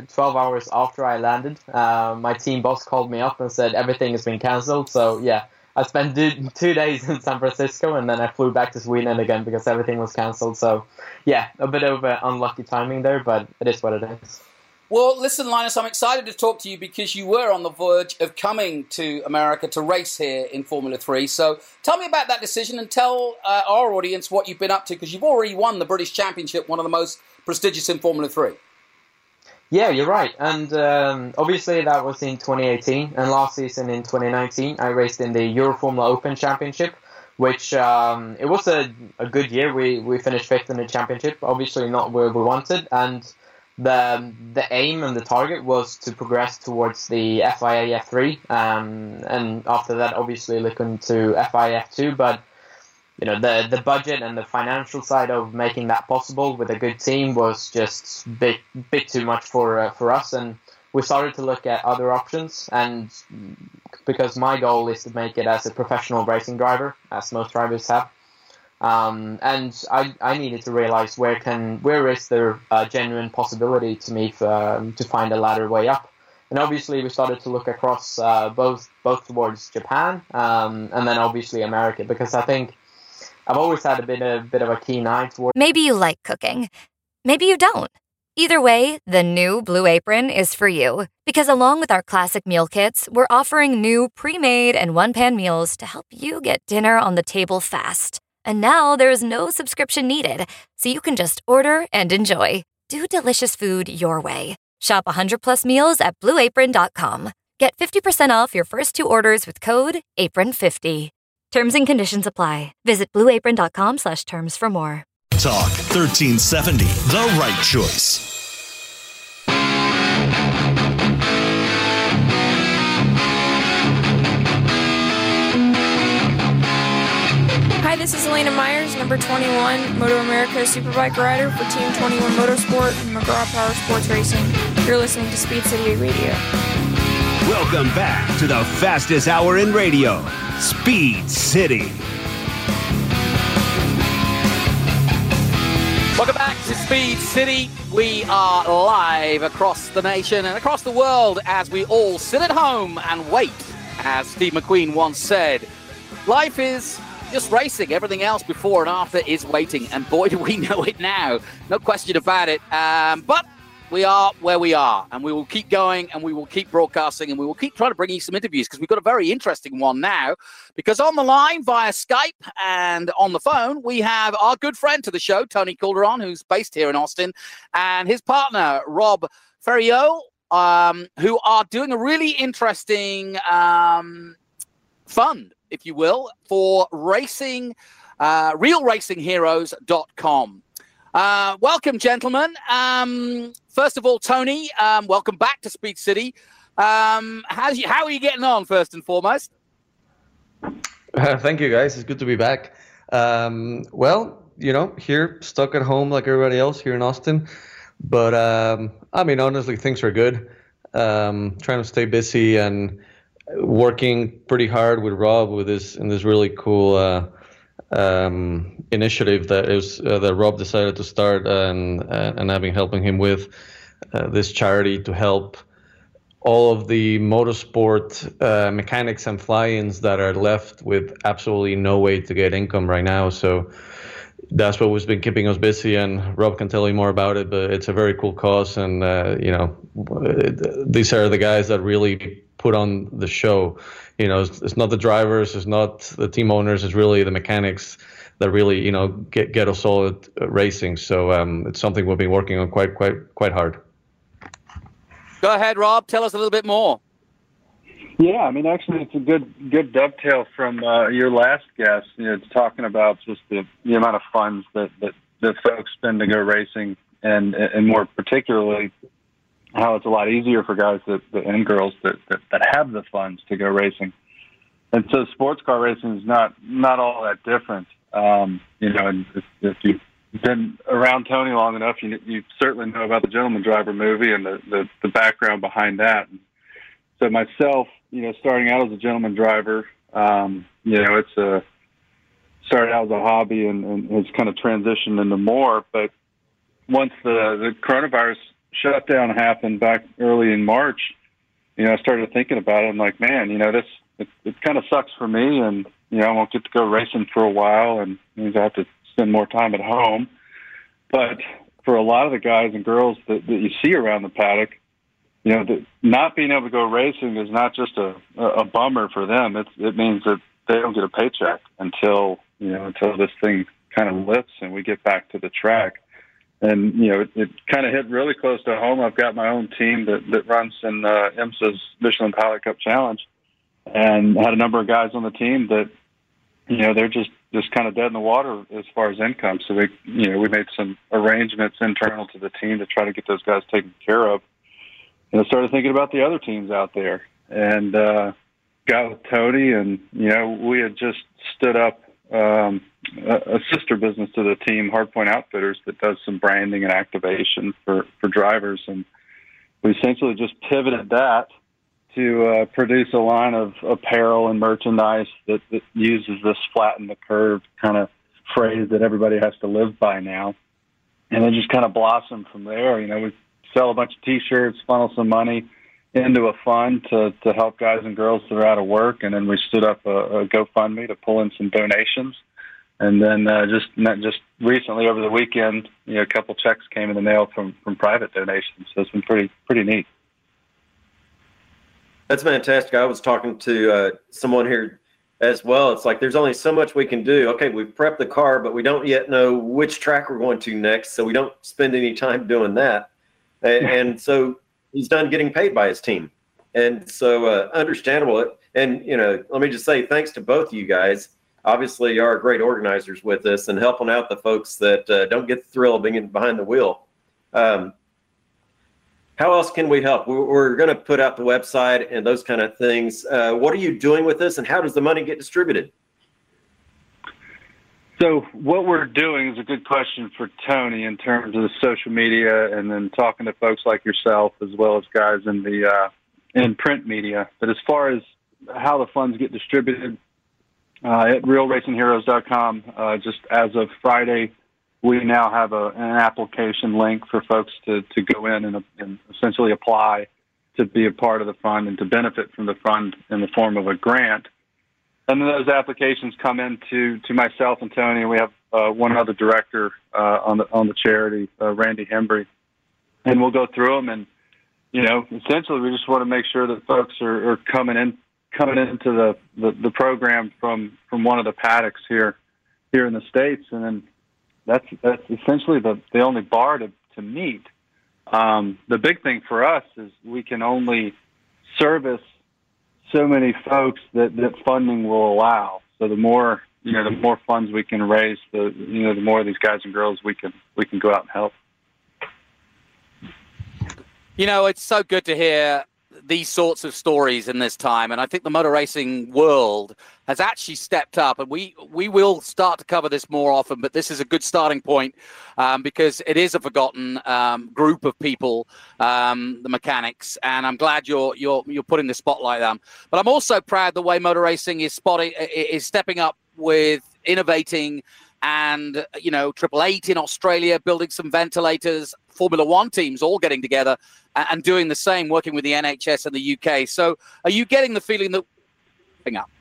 Speaker 14: hours after I landed, my team boss called me up and said everything has been cancelled. So yeah, I spent 2 days in San Francisco, and then I flew back to Sweden again because everything was cancelled. So, yeah, a bit of unlucky timing there, but it is what it is.
Speaker 3: Well, listen, Linus, I'm excited to talk to you because you were on the verge of coming to America to race here in Formula 3. So tell me about that decision and tell our audience what you've been up to, because you've already won the British Championship, one of the most prestigious in Formula 3.
Speaker 14: Yeah, you're right. And obviously that was in 2018. And last season in 2019, I raced in the Euroformula Open Championship, which it was a good year. We finished 5th in the championship, obviously not where we wanted. And the aim and the target was to progress towards the FIA F3, and after that, obviously looking to FIA F2. But the budget and the financial side of making that possible with a good team was just bit too much for us, and we started to look at other options. And because my goal is to make it as a professional racing driver, as most drivers have. And I needed to realize where is there a genuine possibility to me to find a ladder way up. And obviously we started to look across both towards Japan and then obviously America, because I think I've always had a bit of a keen eye towards.
Speaker 1: Maybe you like cooking. Maybe you don't. Either way, the new Blue Apron is for you. Because along with our classic meal kits, we're offering new pre-made and one-pan meals to help you get dinner on the table fast. And now there's no subscription needed, so you can just order and enjoy. Do delicious food your way. Shop 100+ meals at BlueApron.com. Get 50% off your first 2 orders with code APRON50. Terms and conditions apply. Visit BlueApron.com/terms for more.
Speaker 15: Talk 1370, the right choice.
Speaker 10: Hi, this is Elena Myers, number 21, Moto America Superbike rider for Team 21 Motorsport and McGraw Power Sports Racing. You're listening to Speed City Radio.
Speaker 2: Welcome back to the fastest hour in radio, Speed City.
Speaker 3: Welcome back to Speed City. We are live across the nation and across the world as we all sit at home and wait. As Steve McQueen once said, life is just racing. Everything else before and after is waiting. And boy, do we know it now. No question about it. But we are where we are, and we will keep going, and we will keep broadcasting, and we will keep trying to bring you some interviews, because we've got a very interesting one now. Because on the line via Skype and on the phone, we have our good friend to the show, Tony Calderon, who's based here in Austin, and his partner, Rob Ferriot, who are doing a really interesting fund, if you will, for racing, realracingheroes.com. Welcome, gentlemen. First of all, Tony, welcome back to Speed City. How are you getting on, first and foremost?
Speaker 11: Thank you, guys. It's good to be back. Well, here, stuck at home like everybody else here in Austin. But, honestly, things are good. Trying to stay busy and working pretty hard with Rob in this really cool initiative that Rob decided to start, and I've been helping him with this charity to help all of the motorsport mechanics and fly-ins that are left with absolutely no way to get income right now. So that's what has been keeping us busy, and Rob can tell you more about it, but it's a very cool cause. And, these are the guys that really put on the show. It's not the drivers, it's not the team owners, it's really the mechanics that really, get us all at racing. So it's something we've been working on quite hard.
Speaker 3: Go ahead, Rob. Tell us a little bit more.
Speaker 12: Yeah, actually, it's a good dovetail from your last guest. It's talking about just the amount of funds that folks spend to go racing, and more particularly how it's a lot easier for guys and girls that have the funds to go racing. And so sports car racing is not all that different. And if you've been around Tony long enough, you certainly know about the Gentleman Driver movie and the background behind that. So myself, starting out as a gentleman driver, it's started out as a hobby and has kind of transitioned into more. But once the coronavirus shutdown happened back early in March, I started thinking about it. I'm like, man, it kind of sucks for me, and I won't get to go racing for a while, and means I have to spend more time at home. But for a lot of the guys and girls that you see around the paddock, not being able to go racing is not just a bummer for them. It means that they don't get a paycheck until this thing kind of lifts and we get back to the track. And, it kind of hit really close to home. I've got my own team that runs in IMSA's Michelin Pilot Cup Challenge, and I had a number of guys on the team that, they're just kind of dead in the water as far as income. So we made some arrangements internal to the team to try to get those guys taken care of. And I started thinking about the other teams out there, and got with Tony, and we had just stood up a sister business to the team, Hardpoint Outfitters, that does some branding and activation for drivers, and we essentially just pivoted that to produce a line of apparel and merchandise that uses this flatten the curve kind of phrase that everybody has to live by now, and it just kind of blossomed from there. We sell a bunch of T-shirts, funnel some money into a fund to help guys and girls that are out of work, and then we stood up a GoFundMe to pull in some donations. And then just recently over the weekend, a couple checks came in the mail from private donations. So it's been pretty neat.
Speaker 4: That's fantastic. I was talking to someone here as well. It's like there's only so much we can do. Okay, we've prepped the car, but we don't yet know which track we're going to next, so we don't spend any time doing that. And so he's done getting paid by his team. And so understandable. And, let me just say thanks to both of you guys. Obviously, you are great organizers with this and helping out the folks that don't get the thrill of being behind the wheel. How else can we help? We're going to put out the website and those kind of things. What are you doing with this, and how does the money get distributed?
Speaker 12: So what we're doing is a good question for Tony in terms of the social media, and then talking to folks like yourself as well as guys in the in print media. But as far as how the funds get distributed, at realracingheroes.com, just as of Friday, we now have an application link for folks to go in and essentially apply to be a part of the fund and to benefit from the fund in the form of a grant. And then those applications come in to myself and Tony, and we have one other director on the charity, Randy Hembry, and we'll go through them. And essentially, we just want to make sure that folks are coming into the program from one of the paddocks here in the States, and then that's essentially the only bar to meet. The big thing for us is we can only service so many folks that funding will allow. So the more funds we can raise, the more of these guys and girls we can go out and help.
Speaker 3: It's so good to hear these sorts of stories in this time, and I think the motor racing world has actually stepped up, and we will start to cover this more often, but this is a good starting point because it is a forgotten group of people, the mechanics, and I'm glad you're putting the spotlight on. But I'm also proud the way motor racing is stepping up with innovating, and Triple Eight in Australia building some ventilators, Formula One teams all getting together and doing the same, working with the NHS in the UK. So are you getting the feeling that up?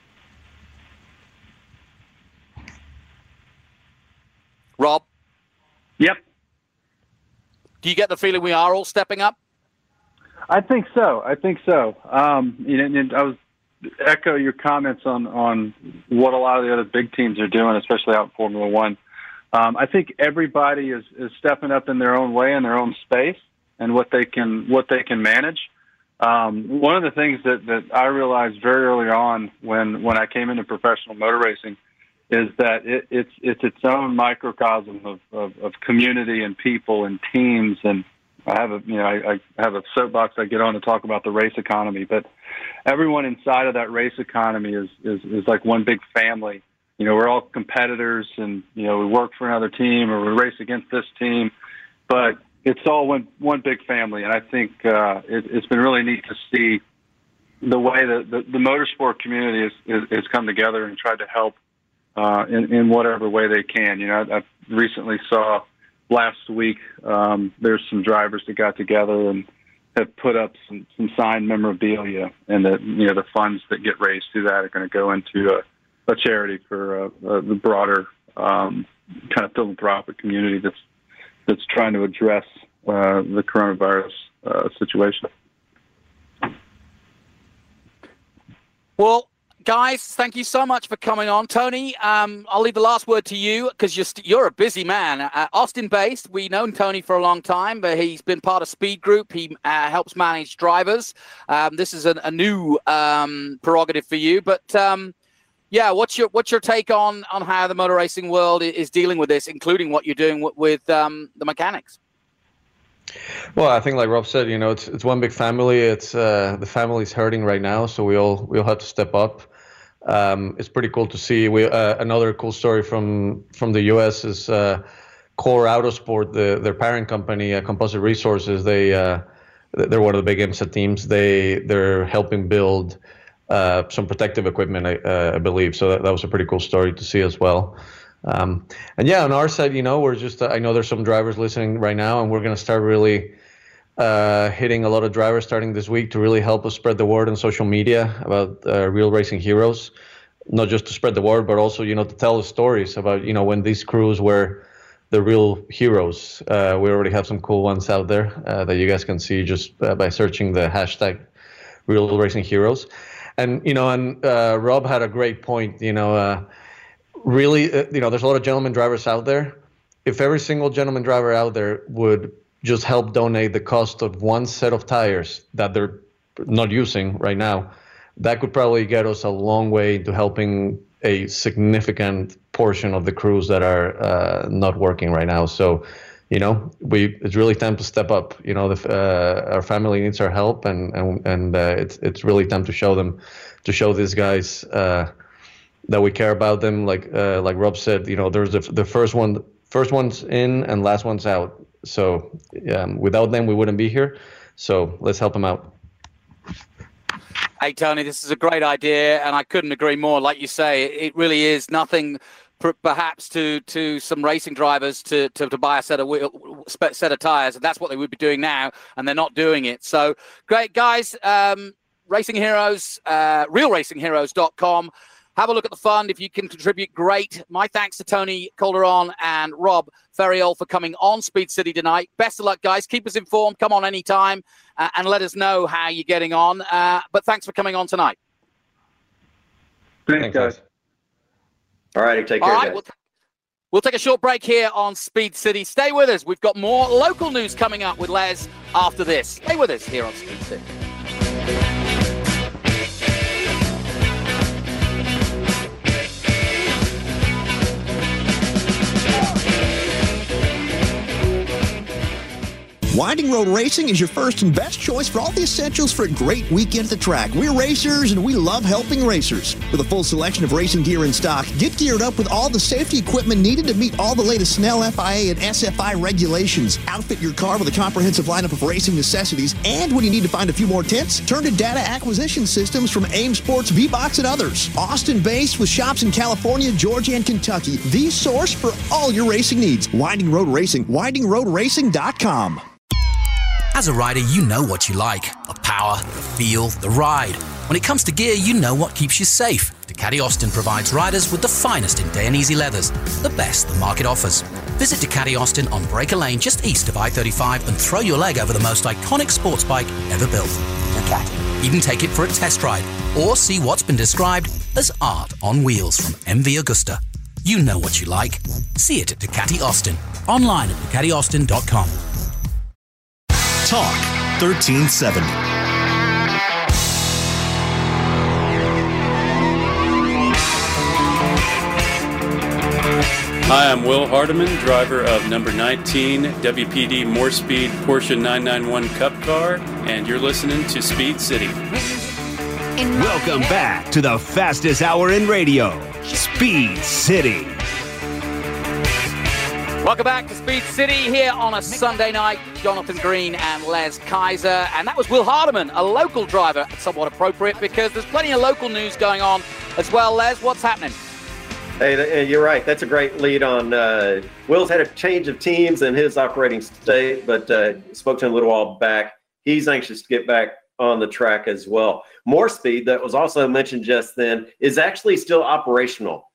Speaker 3: Rob?
Speaker 12: Yep.
Speaker 3: Do you get the feeling we are all stepping up?
Speaker 12: I think so. And I was echo your comments on what a lot of the other big teams are doing, especially out in Formula One. I think everybody is stepping up in their own way, in their own space, and what they can manage. One of the things that I realized very early on when I came into professional motor racing is that it's its own microcosm of community and people and teams. And I have a soapbox I get on to talk about the race economy, but everyone inside of that race economy is like one big family. We're all competitors, and we work for another team or we race against this team, but it's all one big family. And I think it's been really neat to see the way that the motorsport community has come together and tried to help in whatever way they can. I recently saw last week there's some drivers that got together and have put up some signed memorabilia, and that the funds that get raised through that are going to go into a charity for the broader kind of philanthropic community that's trying to address the coronavirus situation.
Speaker 3: Well, guys, thank you so much for coming on. Tony, I'll leave the last word to you because you're a busy man. Austin-based, we've known Tony for a long time, but he's been part of Speed Group. He helps manage drivers. This is a new prerogative for you. But, what's your take on how the motor racing world is dealing with this, including what you're doing with the mechanics?
Speaker 11: Well, I think like Rob said, it's one big family. It's the family's hurting right now, so we all have to step up. It's pretty cool to see. Another cool story from the U.S. is Core Autosport, their parent company, Composite Resources. They're one of the big IMSA teams. They're helping build some protective equipment, I believe. So that was a pretty cool story to see as well. On our side, we're just, I know there's some drivers listening right now, and we're going to start really hitting a lot of drivers starting this week to really help us spread the word on social media about Real Racing Heroes, not just to spread the word, but also, to tell the stories about, when these crews were the real heroes. We already have some cool ones out there that you guys can see just by searching the hashtag Real Racing Heroes. And, Rob had a great point, really, there's a lot of gentleman drivers out there. If every single gentleman driver out there would just help donate the cost of one set of tires that they're not using right now, that could probably get us a long way to helping a significant portion of the crews that are not working right now. So, it's really time to step up. Our family needs our help, and it's really time to show these guys that we care about them. Like Rob said, there's the first one's in and last one's out. So without them, we wouldn't be here. So let's help them out.
Speaker 3: Hey, Tony, this is a great idea, and I couldn't agree more. Like you say, it really is nothing perhaps to some racing drivers to buy a set of tires, and that's what they would be doing now, and they're not doing it. So great, guys. Racing Heroes, realracingheroes.com. Have a look at the fund. If you can contribute, great. My thanks to Tony Calderon and Rob Ferriol for coming on Speed City tonight. Best of luck, guys. Keep us informed. Come on anytime and let us know how you're getting on. But thanks for coming on tonight.
Speaker 12: Thanks, guys.
Speaker 4: All right, take care,
Speaker 3: guys. We'll take a short break here on Speed City. Stay with us. We've got more local news coming up with Les after this. Stay with us here on Speed City.
Speaker 7: Winding Road Racing is your first and best choice for all the essentials for a great weekend at the track. We're racers, and we love helping racers. With a full selection of racing gear in stock, get geared up with all the safety equipment needed to meet all the latest Snell, FIA, and SFI regulations. Outfit your car with a comprehensive lineup of racing necessities, and when you need to find a few more tents, turn to data acquisition systems from AIM Sports, VBox, and others. Austin-based with shops in California, Georgia, and Kentucky. The source for all your racing needs. Winding Road Racing, windingroadracing.com.
Speaker 6: As a rider, you know what you like. The power, the feel, the ride. When it comes to gear, you know what keeps you safe. Ducati Austin provides riders with the finest in day and easy leathers, the best the market offers. Visit Ducati Austin on Breaker Lane just east of I-35 and throw your leg over the most iconic sports bike ever built. Ducati. Even take it for a test ride or see what's been described as art on wheels from MV Agusta. You know what you like. See it at Ducati Austin. Online at DucatiAustin.com.
Speaker 15: Talk 1370.
Speaker 13: Hi, I'm Will Hardiman, driver of number 19 WPD More Speed Porsche 991 Cup car, and you're listening to Speed City.
Speaker 2: Welcome back to the fastest hour in radio, Speed City.
Speaker 3: Welcome back to Speed City here on a Sunday night. Jonathan Green and Les Kaiser. And that was Will Hardiman, a local driver. Somewhat appropriate because there's plenty of local news going on as well. Les, what's happening?
Speaker 4: Hey, you're right. That's a great lead on. Will's had a change of teams in his operating state, but spoke to him a little while back. he's anxious to get back on the track as well. More Speed, that was also mentioned just then, is actually still operational.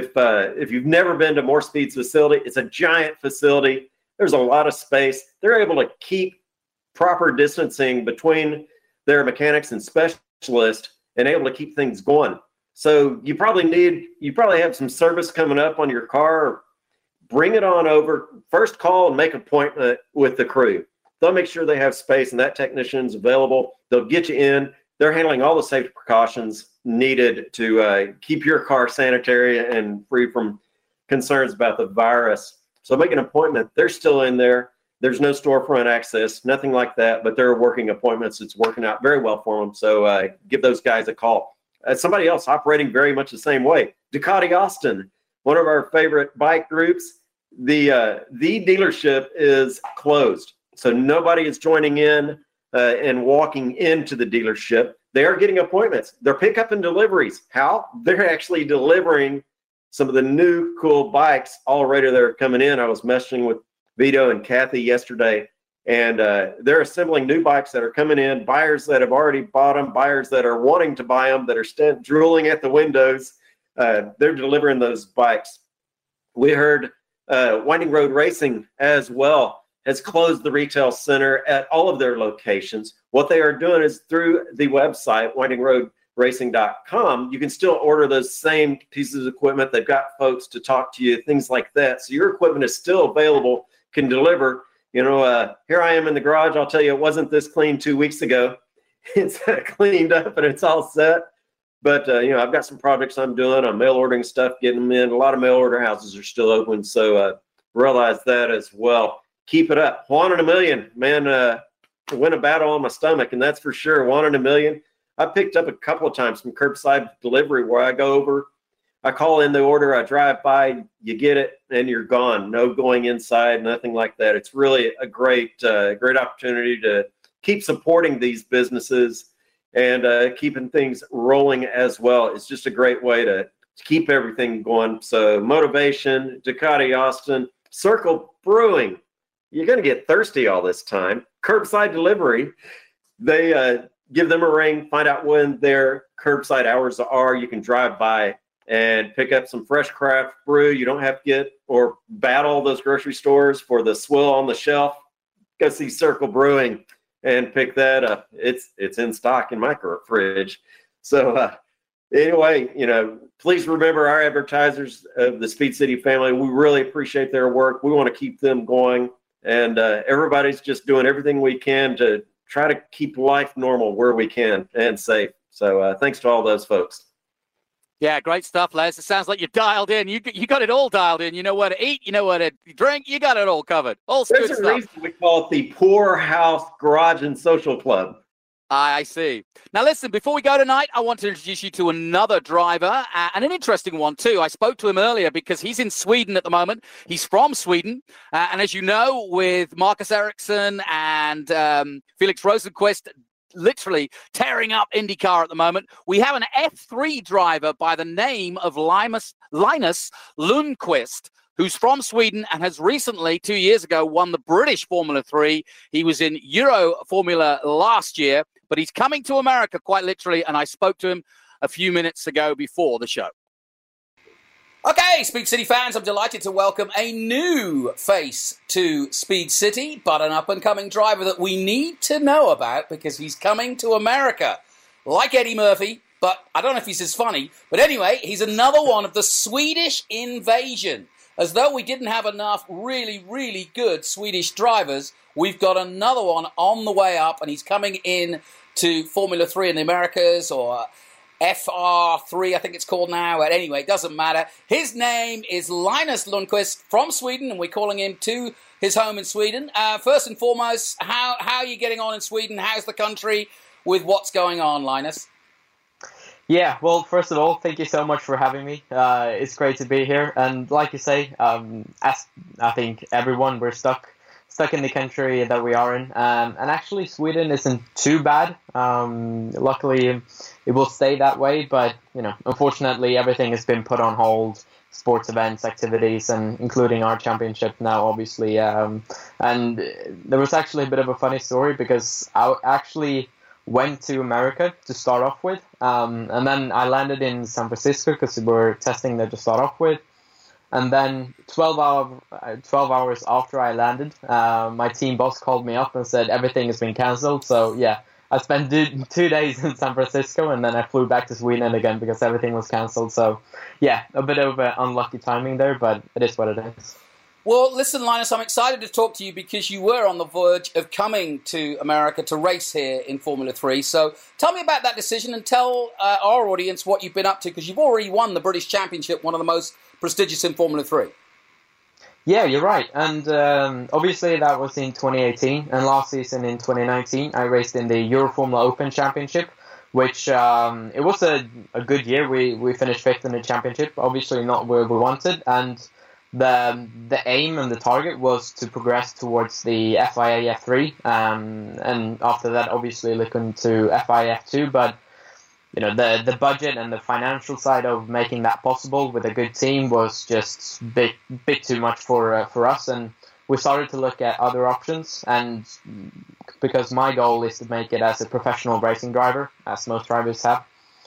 Speaker 4: If you've never been to More Speed's facility, it's a giant facility. There's a lot of space. They're able to keep proper distancing between their mechanics and specialists and able to keep things going. So you probably have some service coming up on your car. Bring it on over. First call and make an appointment with the crew. They'll make sure they have space and that technician's available. They'll get you in. They're handling all the safety precautions needed to keep your car sanitary and free from concerns about the virus. So make an appointment. They're still in there. There's no storefront access, nothing like that, but they're working appointments. It's working out very well for them. So give those guys a call. Somebody else operating very much the same way, Ducati Austin, one of our favorite bike groups. The dealership is closed. So nobody is joining in and walking into the dealership. They are getting appointments. They're pickup and deliveries. How? They're actually delivering some of the new cool bikes already that are coming in. I was messaging with Vito and Kathy yesterday, and they're assembling new bikes that are coming in, buyers that have already bought them, buyers that are wanting to buy them, that are still drooling at the windows. They're delivering those bikes. We heard Winding Road Racing as well has closed the retail center at all of their locations. What they are doing is through the website, windingroadracing.com, you can still order those same pieces of equipment. They've got folks to talk to you, things like that. So your equipment is still available, can deliver. You know, here I am in the garage. I'll tell you, it wasn't this clean 2 weeks ago. It's cleaned up and it's all set. But, you know, I've got some projects I'm doing. I'm mail ordering stuff, getting them in. A lot of mail order houses are still open. So realize that as well. Keep it up. Juan in a million, man, win a battle on my stomach, and that's for sure. Juan in a million. I picked up a couple of times from curbside delivery where I go over, I call in the order, I drive by, you get it, and you're gone. No going inside, nothing like that. It's really a great opportunity to keep supporting these businesses and keeping things rolling as well. It's just a great way to keep everything going. So Motivation, Ducati Austin, Circle Brewing. You're going to get thirsty all this time. Curbside delivery. They give them a ring, find out when their curbside hours are. You can drive by and pick up some fresh craft brew. You don't have to get or battle those grocery stores for the swill on the shelf. Go see Circle Brewing and pick that up. It's in stock in my fridge. So anyway, you know, please remember our advertisers of the Speed City family. We really appreciate their work. We want to keep them going. And everybody's just doing everything we can to try to keep life normal where we can and safe. So thanks to all those folks.
Speaker 3: Yeah, great stuff, Les. It sounds like you're dialed in. You got it all dialed in. You know what to eat. You know what to drink. You got it all covered. All good stuff. There's a reason
Speaker 4: we call it the Poor House Garage and Social Club.
Speaker 3: I see. Now, listen, before we go tonight, I want to introduce you to another driver, and an interesting one, too. I spoke to him earlier because he's in Sweden at the moment. He's from Sweden. And as you know, with Marcus Ericsson and Felix Rosenqvist literally tearing up IndyCar at the moment, we have an F3 driver by the name of Linus Lundqvist, who's from Sweden and has recently, 2 years ago, won the British Formula 3. He was in Euro Formula last year, but he's coming to America quite literally, and I spoke to him a few minutes ago before the show. Okay, Speed City fans, I'm delighted to welcome a new face to Speed City, but an up-and-coming driver that we need to know about because he's coming to America. Like Eddie Murphy, but I don't know if he's as funny, but anyway, he's another one of the Swedish invasion. As though we didn't have enough really, really good Swedish drivers, we've got another one on the way up, and he's coming in to Formula 3 in the Americas, or FR3, I think it's called now. But anyway, it doesn't matter. His name is Linus Lundqvist from Sweden, and we're calling him to his home in Sweden. First and foremost, how are you getting on in Sweden? How's the country with what's going on, Linus?
Speaker 14: Yeah, well, first of all, thank you so much for having me. It's great to be here. And like you say, as I think everyone, we're stuck stuck in the country that we are in. And actually, Sweden isn't too bad. Luckily, it will stay that way. But, unfortunately, everything has been put on hold. Sports events, activities, and including our championship now, obviously. And there was actually a bit of a funny story because I actually went to America to start off with. And then I landed in San Francisco because we were testing there to start off with. And then 12 hours after I landed, my team boss called me up and said everything has been cancelled. So, yeah, I spent 2 days in San Francisco and then I flew back to Sweden again because everything was cancelled. So, yeah, a bit of unlucky timing there, but it is what it is.
Speaker 3: Well, listen, Linus, I'm excited to talk to you because you were on the verge of coming to America to race here in Formula 3. So tell me about that decision and tell our audience what you've been up to because you've already won the British Championship, one of the most prestigious in Formula 3.
Speaker 14: Yeah, you're right. And obviously that was in 2018. And last season in 2019, I raced in the Euroformula Open Championship, which it was a good year. We finished 5th in the championship, obviously not where we wanted. And the aim and the target was to progress towards the FIA F3. And after that, obviously looking to FIA F2. But the budget and the financial side of making that possible with a good team was just bit too much for us, and we started to look at other options. And because my goal is to make it as a professional racing driver, as most drivers have,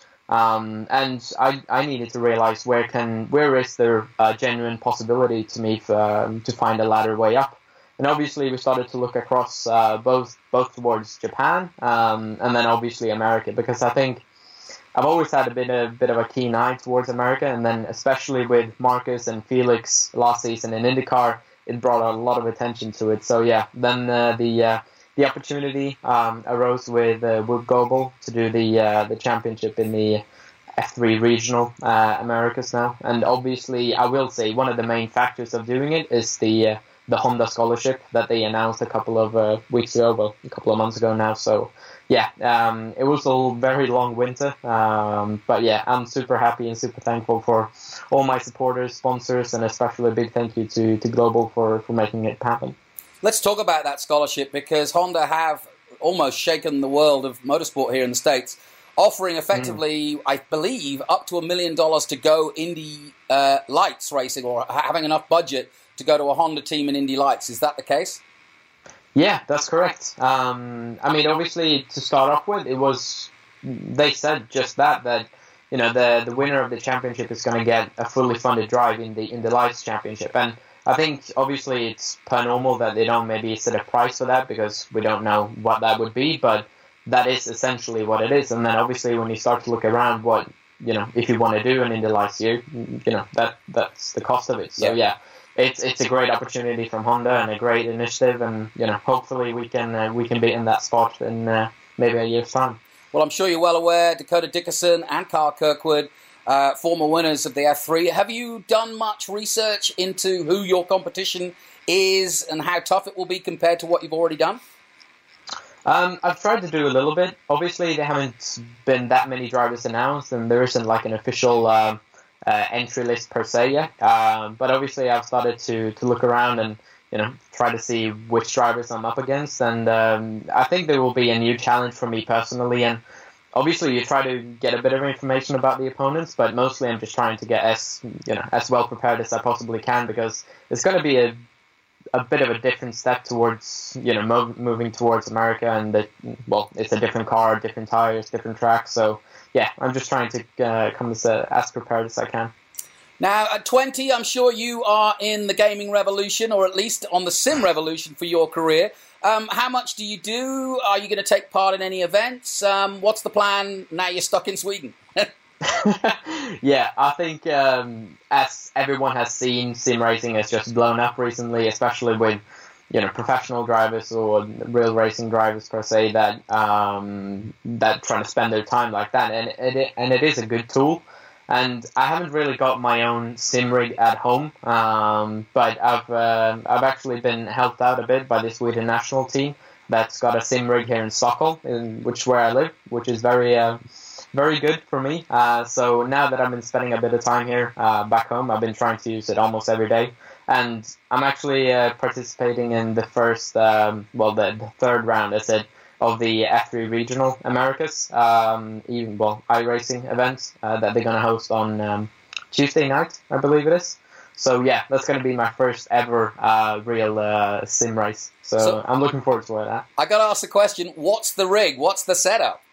Speaker 14: and I needed to realize where is there a genuine possibility to me to find a ladder way up. And obviously we started to look across both towards Japan and then obviously America, because I think I've always had a bit of a keen eye towards America, and then especially with Marcus and Felix last season in IndyCar, it brought a lot of attention to it. So yeah, then the opportunity arose with Goebel to do the championship in the F3 regional Americas now, and obviously I will say one of the main factors of doing it is the Honda scholarship that they announced a couple of months ago now. So yeah, it was a very long winter, but yeah, I'm super happy and super thankful for all my supporters, sponsors, and especially a big thank you to Global for making it happen.
Speaker 3: Let's talk about that scholarship because Honda have almost shaken the world of motorsport here in the States, offering effectively, I believe, up to $1 million to go Indy Lights racing, or having enough budget to go to a Honda team in Indy Lights. Is that the case?
Speaker 14: Yeah, that's correct. I mean, obviously, to start off with, they said just that the winner of the championship is going to get a fully funded drive in the Lights championship. And I think, obviously, it's per normal that they don't maybe set a price for that because we don't know what that would be, but that is essentially what it is. And then, obviously, when you start to look around what, if you want to do an Indy Lights year, that's the cost of it. So, yeah. It's a great opportunity from Honda and a great initiative, and hopefully we can be in that spot in maybe a year's time.
Speaker 3: Well, I'm sure you're well aware Dakota Dickerson and Carl Kirkwood, former winners of the F3. Have you done much research into who your competition is and how tough it will be compared to what you've already done?
Speaker 14: I've tried to do a little bit. Obviously, there haven't been that many drivers announced, and there isn't like an official entry list per se yet. But obviously I've started to look around and try to see which drivers I'm up against, and I think there will be a new challenge for me personally. And obviously you try to get a bit of information about the opponents, but mostly I'm just trying to get as well prepared as I possibly can, because it's going to be a bit of a different step towards moving towards America, and it's a different car, different tires, different tracks. So yeah, I'm just trying to come as prepared as I can.
Speaker 3: Now, at 20, I'm sure you are in the gaming revolution, or at least on the sim revolution for your career. How much do you do? Are you going to take part in any events? What's the plan now you're stuck in Sweden?
Speaker 14: Yeah, I think as everyone has seen, sim racing has just blown up recently, especially with professional drivers or real racing drivers per se that trying to spend their time like that, and it is a good tool. And I haven't really got my own sim rig at home, but I've actually been helped out a bit by the Sweden national team that's got a sim rig here in Stockholm, where I live, which is very good for me. So now that I've been spending a bit of time here back home, I've been trying to use it almost every day. And I'm actually participating in the first, the third round, as it, of the F3 Regional Americas, iRacing events that they're going to host on Tuesday night, I believe it is. So yeah, that's going to be my first ever real sim race. So I'm looking forward to that.
Speaker 16: I got to ask the question: what's the rig? What's the setup?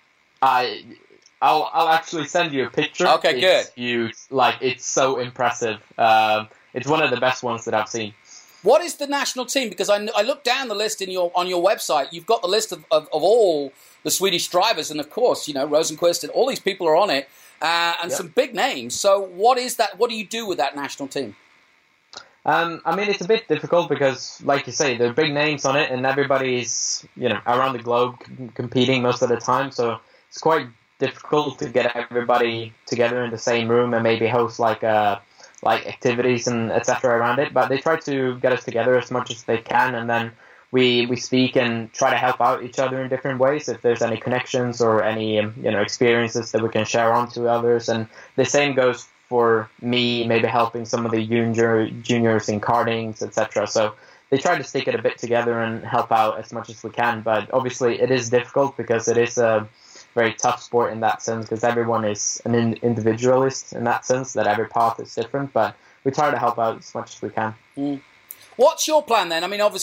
Speaker 14: I'll actually send you a picture.
Speaker 16: Okay,
Speaker 14: it's good. Huge. Like, it's so impressive. It's one of the best ones that I've seen.
Speaker 16: What is the national team? Because I looked down the list on your website. You've got the list of all the Swedish drivers, and of course, Rosenqvist and all these people are on it, and some big names. So what is that? What do you do with that national team?
Speaker 14: I mean, it's a bit difficult because, like you say, there are big names on it, and everybody's around the globe competing most of the time. So it's quite difficult to get everybody together in the same room and maybe host like activities and etc. around it. But they try to get us together as much as they can, and then we speak and try to help out each other in different ways if there's any connections or any experiences that we can share on to others. And the same goes for me, maybe helping some of the juniors in kartings, etc. So they try to stick it a bit together and help out as much as we can. But obviously it is difficult because it is a very tough sport in that sense, because everyone is an individualist in that sense, that every path is different. But we try to help out as much as we can.
Speaker 16: What's your plan then? I mean, obviously.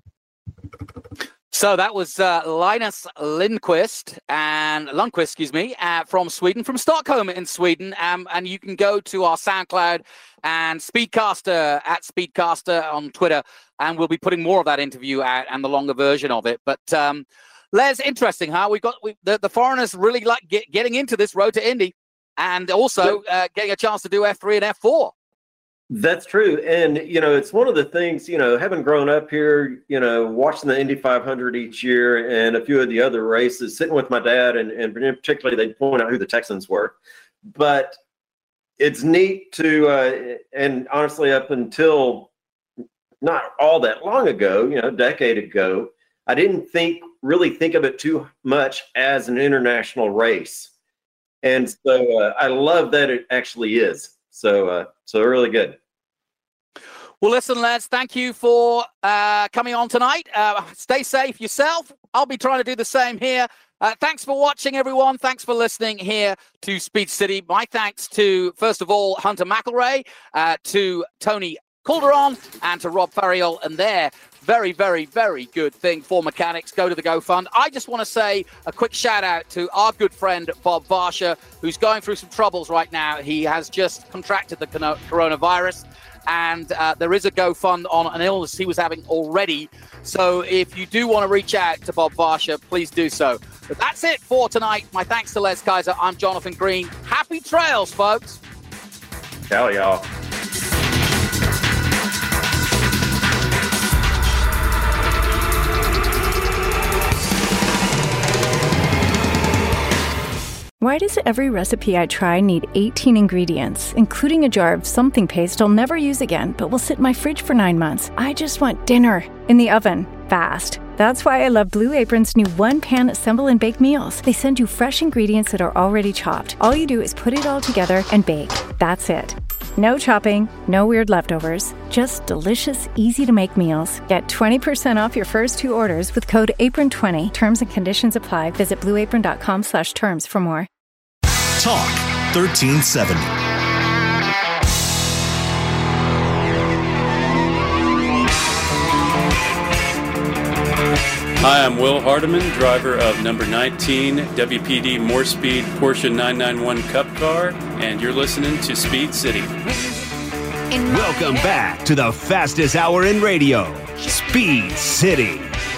Speaker 3: So that was Linus Lundqvist, from Sweden, from Stockholm in Sweden. And you can go to our SoundCloud and Speedcaster at Speedcaster on Twitter, and we'll be putting more of that interview out and the longer version of it. But Les, interesting, huh? The foreigners really like getting into this road to Indy, and also getting a chance to do F3 and F4.
Speaker 4: That's true. And, it's one of the things, having grown up here, watching the Indy 500 each year and a few of the other races, sitting with my dad, and particularly they'd point out who the Texans were. But it's neat to, and honestly, up until not all that long ago, a decade ago, I didn't really think of it too much as an international race. And so I love that it actually is. So really good.
Speaker 3: Well, listen, lads, thank you for coming on tonight. Stay safe yourself. I'll be trying to do the same here. Thanks for watching, everyone. Thanks for listening here to Speed City. My thanks to, first of all, Hunter McElrea, to Tony Calderon, and to Rob Farriol, and their very, very, very good thing for mechanics. Go to the GoFund. I just want to say a quick shout out to our good friend Bob Varsha, who's going through some troubles right now. He has just contracted the coronavirus, and there is a GoFund on an illness he was having already. So if you do want to reach out to Bob Varsha, please do so. But that's it for tonight. My thanks to Les Kaiser. I'm Jonathan Green. Happy trails, folks.
Speaker 4: Ciao, y'all.
Speaker 17: Why does every recipe I try need 18 ingredients, including a jar of something paste I'll never use again, but will sit in my fridge for 9 months? I just want dinner in the oven, fast. That's why I love Blue Apron's new one-pan assemble and bake meals. They send you fresh ingredients that are already chopped. All you do is put it all together and bake. That's it. No chopping, no weird leftovers, just delicious, easy-to-make meals. Get 20% off your first 2 orders with code APRON20. Terms and conditions apply. Visit blueapron.com/terms for more.
Speaker 15: Talk 1370.
Speaker 13: Hi, I'm Will Hardiman, driver of number 19 WPD More Speed Porsche 991 Cup Car, and you're listening to Speed City.
Speaker 2: Welcome back to the fastest hour in radio, Speed City.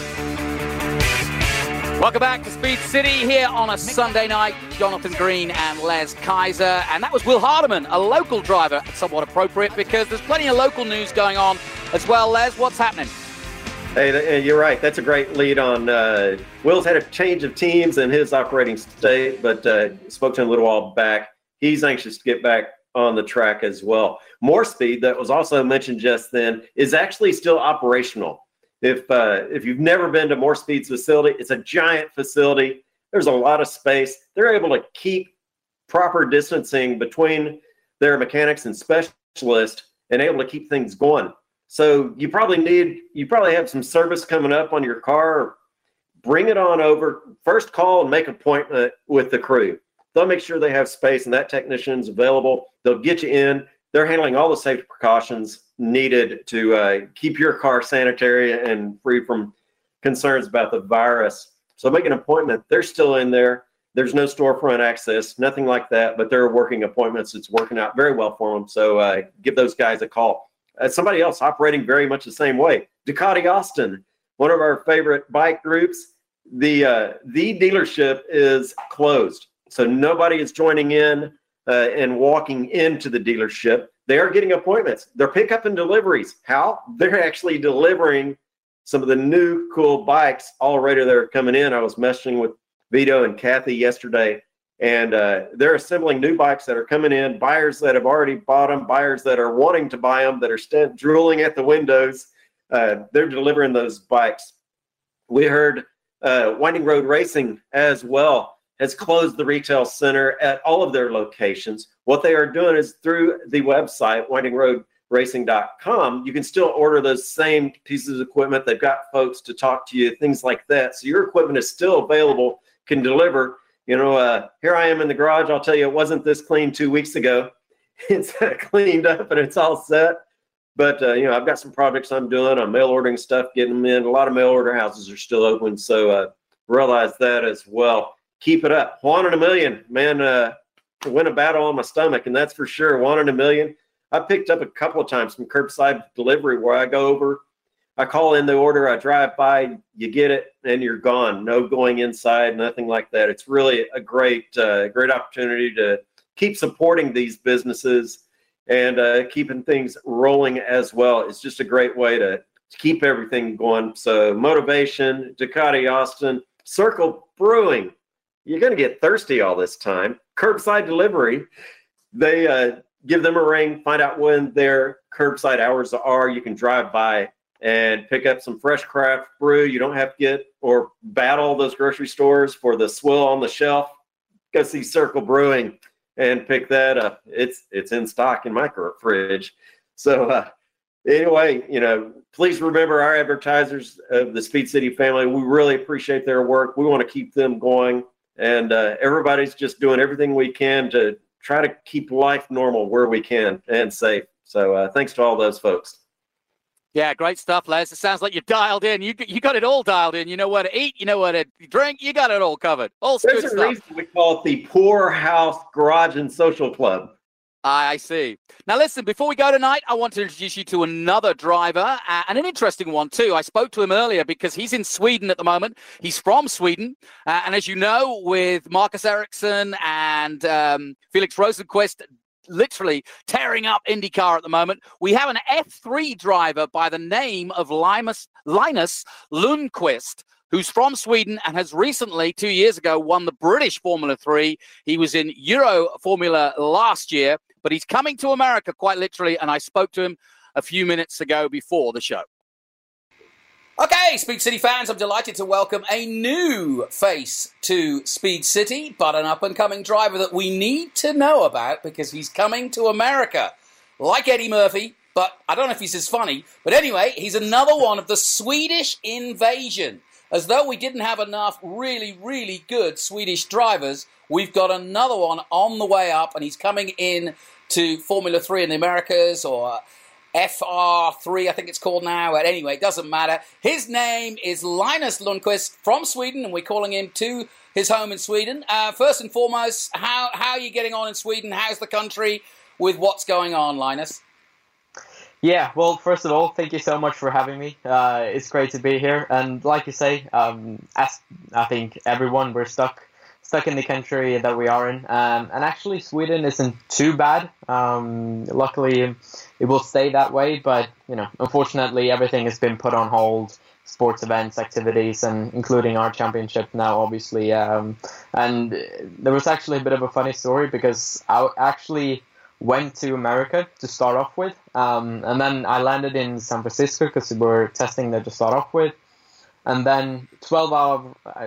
Speaker 3: Welcome back to Speed City here on a Sunday night. Jonathan Green and Les Kaiser. And that was Will Hardiman, a local driver. Somewhat appropriate because there's plenty of local news going on as well. Les, what's happening?
Speaker 4: Hey, you're right. That's a great lead on. Will's had a change of teams in his operating state, but spoke to him a little while back. He's anxious to get back on the track as well. More Speed, that was also mentioned just then, is actually still operational. If you've never been to More Speed's facility, it's a giant facility. There's a lot of space. They're able to keep proper distancing between their mechanics and specialists and able to keep things going. So you probably have some service coming up on your car. Bring it on over. First call and make an appointment with the crew. They'll make sure they have space and that technician's available. They'll get you in. They're handling all the safety precautions needed to keep your car sanitary and free from concerns about the virus. So make an appointment. They're still in there. There's no storefront access, nothing like that, but they're working appointments. It's working out very well for them. So give those guys a call. Somebody else operating very much the same way, Ducati Austin, one of our favorite bike groups. The dealership is closed. So nobody is joining in and walking into the dealership. They are getting appointments. They're pickup and deliveries. How? They're actually delivering some of the new cool bikes already that are coming in. I was messaging with Vito and Kathy yesterday, and they're assembling new bikes that are coming in, buyers that have already bought them, buyers that are wanting to buy them, that are drooling at the windows. They're delivering those bikes. We heard Winding Road Racing as well has closed the retail center at all of their locations. What they are doing is through the website, windingroadracing.com, you can still order those same pieces of equipment. They've got folks to talk to you, things like that. So your equipment is still available, can deliver. You know, here I am in the garage. I'll tell you, it wasn't this clean 2 weeks ago. It's cleaned up and it's all set. But, you know, I've got some projects I'm doing. I'm mail ordering stuff, getting them in. A lot of mail order houses are still open. So realize that as well. Keep it up. Juan in a million, man, win a battle on my stomach, and that's for sure. Juan in a million. I picked up a couple of times from curbside delivery where I go over, I call in the order, I drive by, you get it, and you're gone. No going inside, nothing like that. It's really a great opportunity to keep supporting these businesses and keeping things rolling as well. It's just a great way to keep everything going. So Motivation, Ducati Austin, Circle Brewing. You're going to get thirsty all this time. Curbside delivery. They give them a ring, find out when their curbside hours are. You can drive by and pick up some fresh craft brew. You don't have to get or battle those grocery stores for the swill on the shelf. Go see Circle Brewing and pick that up. It's in stock in my fridge. So anyway, you know, please remember our advertisers of the Speed City family. We really appreciate their work. We want to keep them going. And everybody's just doing everything we can to try to keep life normal where we can and safe. So thanks to all those folks.
Speaker 3: Yeah, great stuff, Les. It sounds like you're dialed in. You got it all dialed in. You know what to eat. You know what to drink. You got it all covered. All good stuff. There's a reason
Speaker 4: we call it the Poor House Garage and Social Club.
Speaker 3: I see. Now, listen, before we go tonight, I want to introduce you to another driver, and an interesting one, too. I spoke to him earlier because he's in Sweden at the moment. He's from Sweden. And as you know, with Marcus Ericsson and Felix Rosenqvist literally tearing up IndyCar at the moment, we have an F3 driver by the name of Linus Lundqvist, who's from Sweden and has recently, 2 years ago, won the British Formula 3. He was in Euro Formula last year, but he's coming to America quite literally, and I spoke to him a few minutes ago before the show.
Speaker 16: Okay, Speed City fans, I'm delighted to welcome a new face to Speed City, but an up-and-coming driver that we need to know about because he's coming to America. Like Eddie Murphy, but I don't know if he's as funny, but anyway, he's another one of the Swedish invasion. As though we didn't have enough really, really good Swedish drivers, we've got another one on the way up, and he's coming in to Formula 3 in the Americas, or FR3, I think it's called now. But anyway, it doesn't matter. His name is Linus Lundqvist from Sweden, and we're calling him to his home in Sweden. First and foremost, how are you getting on in Sweden? How's the country with what's going on, Linus?
Speaker 14: Yeah, well, first of all, thank you so much for having me. It's great to be here. And like you say, as I think everyone, we're stuck in the country that we are in. And actually, Sweden isn't too bad. Luckily, it will stay that way. But, you know, unfortunately, everything has been put on hold. Sports events, activities, and including our championship now, obviously. And there was actually a bit of a funny story because I actually went to America to start off with. And then I landed in San Francisco because we were testing there to start off with. And then 12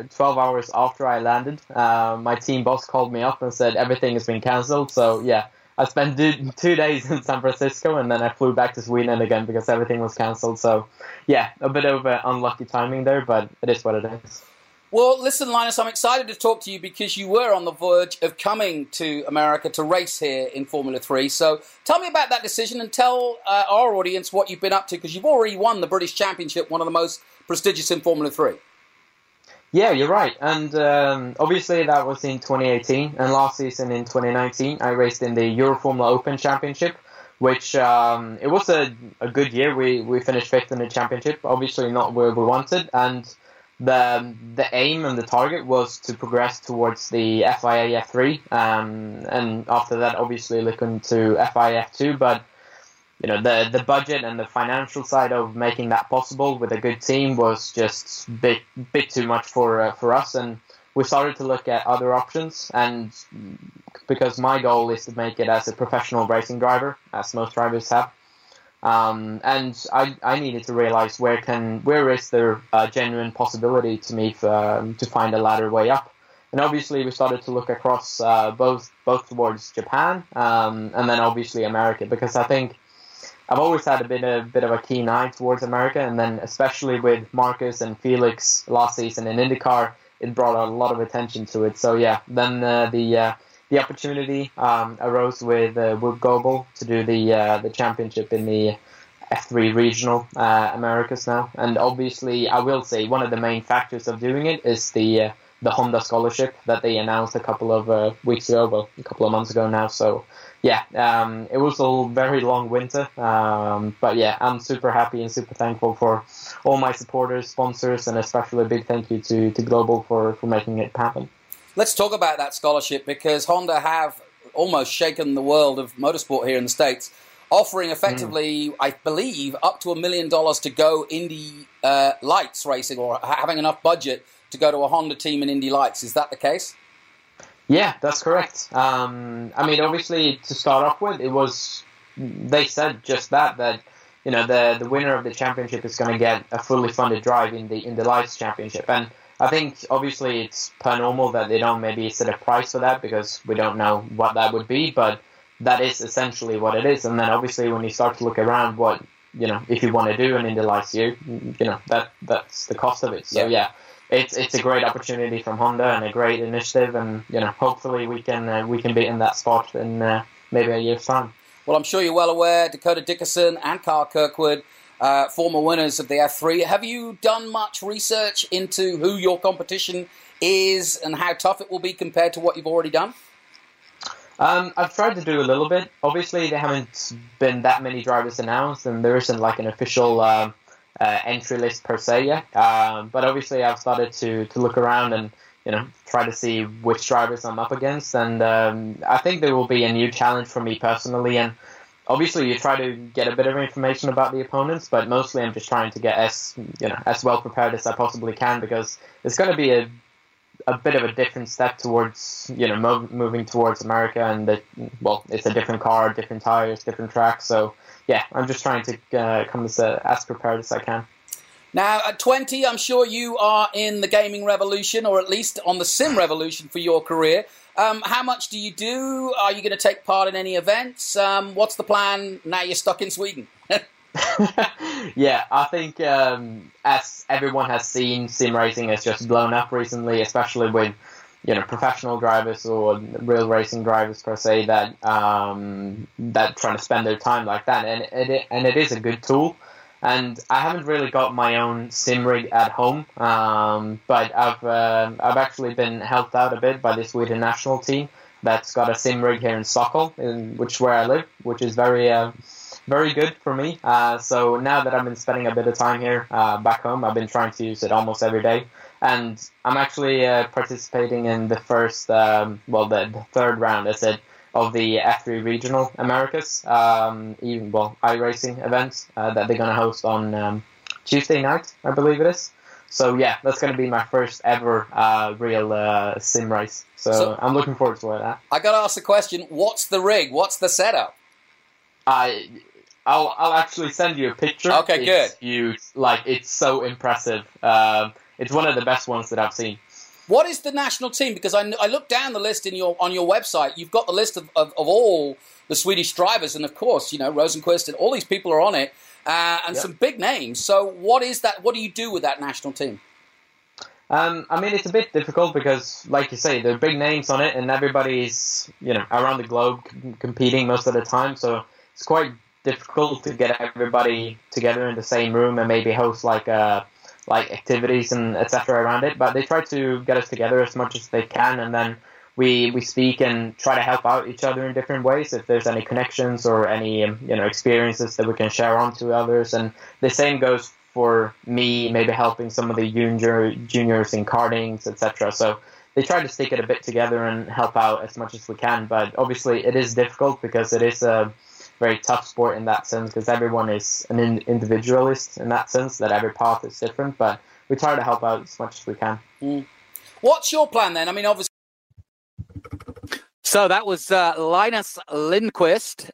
Speaker 14: hours after I landed, my team boss called me up and said everything has been cancelled. So yeah, I spent 2 days in San Francisco, and then I flew back to Sweden again because everything was cancelled. So, yeah, a bit of unlucky timing there, but it is what it is.
Speaker 16: Well, listen, Linus, I'm excited to talk to you because you were on the verge of coming to America to race here in Formula 3. So tell me about that decision and tell our audience what you've been up to, because you've already won the British Championship, one of the most prestigious in Formula 3.
Speaker 14: Yeah, you're right. And obviously that was in 2018. And last season in 2019, I raced in the Euroformula Open Championship, which it was a good year. We finished 5th in the championship, obviously not where we wanted. And the aim and the target was to progress towards the FIA F3, and after that, obviously looking to FIA F2. But you know, the budget and the financial side of making that possible with a good team was just bit too much for us, and we started to look at other options. And because my goal is to make it as a professional racing driver, as most drivers have. And I needed to realize where is there a genuine possibility to me to find a ladder way up. And obviously we started to look across both towards Japan and then obviously America, because I think I've always had a bit of a keen eye towards America, and then especially with Marcus and Felix last season in IndyCar, it brought a lot of attention to it. So yeah, then the opportunity arose with Global to do the championship in the F3 regional Americas now. And obviously, I will say one of the main factors of doing it is the Honda scholarship that they announced a couple of weeks ago, well, a couple of months ago now. So yeah, it was a very long winter. But yeah, I'm super happy and super thankful for all my supporters, sponsors, and especially a big thank you to Global for making it happen.
Speaker 16: Let's talk about that scholarship, because Honda have almost shaken the world of motorsport here in the States, offering effectively, I believe, up to $1 million to go Indy Lights racing, or having enough budget to go to a Honda team in Indy Lights. Is that the case?
Speaker 14: Yeah, that's correct. I mean, obviously, to start off with, they said just that you know, the winner of the championship is going to get a fully funded drive in the Lights Championship. And I think, obviously, it's per normal that they don't maybe set a price for that, because we don't know what that would be, but that is essentially what it is. And then, obviously, when you start to look around what, you know, if you want to do an Indy Lights year, you know, that's the cost of it. So, yeah, it's a great opportunity from Honda and a great initiative, and, you know, hopefully we can be in that spot in maybe a year's time.
Speaker 16: Well, I'm sure you're well aware, Dakota Dickerson and Carl Kirkwood, former winners of the F3. Have you done much research into who your competition is and how tough it will be compared to what you've already done?
Speaker 14: I've tried to do a little bit. Obviously, there haven't been that many drivers announced, and there isn't like an official entry list per se yet. But obviously, I've started to look around and, you know, try to see which drivers I'm up against. And I think there will be a new challenge for me personally. And obviously, you try to get a bit of information about the opponents, but mostly I'm just trying to get as well prepared as I possibly can, because it's going to be a bit of a different step towards, you know, moving towards America, and it's a different car, different tires, different tracks. So yeah, I'm just trying to come as prepared as I can.
Speaker 16: Now, at 20, I'm sure you are in the gaming revolution, or at least on the sim revolution for your career. How much do you do? Are you going to take part in any events? What's the plan now you're stuck in Sweden?
Speaker 14: Yeah, I think as everyone has seen, sim racing has just blown up recently, especially with, you know, professional drivers or real racing drivers per se that trying to spend their time like that, and it is a good tool. And I haven't really got my own sim rig at home, but I've actually been helped out a bit by the Sweden national team that's got a sim rig here in Stockholm, where I live, which is very good for me. So now that I've been spending a bit of time here back home, I've been trying to use it almost every day. And I'm actually participating in the first, the third round, of the F3 Regional Americas, iRacing events that they're going to host on Tuesday night, I believe it is. So yeah, that's going to be my first ever real sim race. So I'm looking forward to that.
Speaker 16: I got to ask the question, what's the rig? What's the setup?
Speaker 14: I'll actually send you a picture.
Speaker 16: Okay, good.
Speaker 14: Huge. It's so impressive. It's one of the best ones that I've seen.
Speaker 16: What is the national team? Because I looked down the list on your website. You've got the list of all the Swedish drivers, and of course, Rosenqvist and all these people are on it, and some big names. So what is that? What do you do with that national team?
Speaker 14: I mean, it's a bit difficult because, like you say, there are big names on it, and everybody's, around the globe competing most of the time. So it's quite difficult to get everybody together in the same room and maybe host like activities and etc. around it. But they try to get us together as much as they can, and then we speak and try to help out each other in different ways. If there's any connections or any experiences that we can share on to others, and the same goes for me, maybe helping some of the juniors in kartings, etc. So they try to stick it a bit together and help out as much as we can. But obviously it is difficult because it is a very tough sport in that sense, because everyone is an individualist in that sense, that every path is different. But we try to help out as much as we can.
Speaker 16: What's your plan then? I mean, obviously.
Speaker 3: So that was Linus Lundqvist,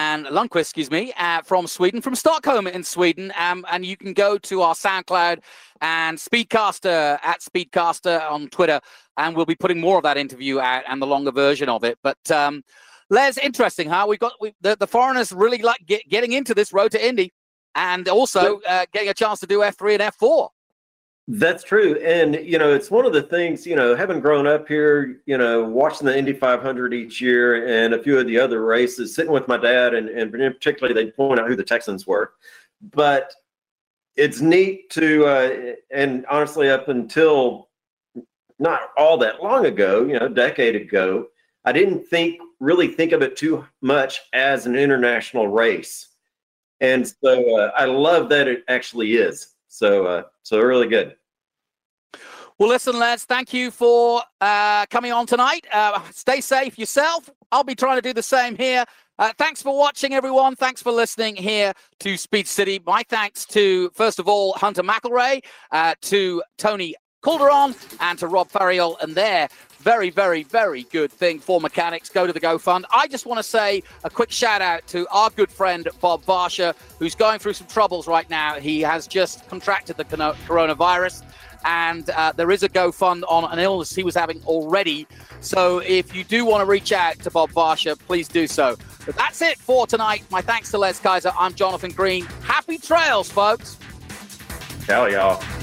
Speaker 3: from Sweden, from Stockholm in Sweden. And you can go to our SoundCloud and Speedcaster at Speedcaster on Twitter, and we'll be putting more of that interview out and the longer version of it. But Les, interesting, huh? The foreigners really like getting into this road to Indy, and also getting a chance to do F3 and F4.
Speaker 4: That's true. And, it's one of the things, having grown up here, watching the Indy 500 each year and a few of the other races, sitting with my dad, and particularly they'd point out who the Texans were. But it's neat to, and honestly, up until not all that long ago, a decade ago, I didn't really think of it too much as an international race. And so I love that it actually is. So really good.
Speaker 3: Well, listen, lads, thank you for coming on tonight. Stay safe yourself. I'll be trying to do the same here. Thanks for watching, everyone. Thanks for listening here to Speed City. My thanks to, first of all, Hunter McElrea, to Tony Calderon, and to Rob Ferriol, and their very, very, very good thing for mechanics. Go to the GoFund. I just want to say a quick shout out to our good friend Bob Varsha, who's going through some troubles right now. He has just contracted the coronavirus, and there is a GoFund on an illness he was having already. So if you do want to reach out to Bob Varsha, please do so. But that's it for tonight. My thanks to Les Kaiser. I'm Jonathan Green. Happy trails, folks.
Speaker 4: Ciao, y'all.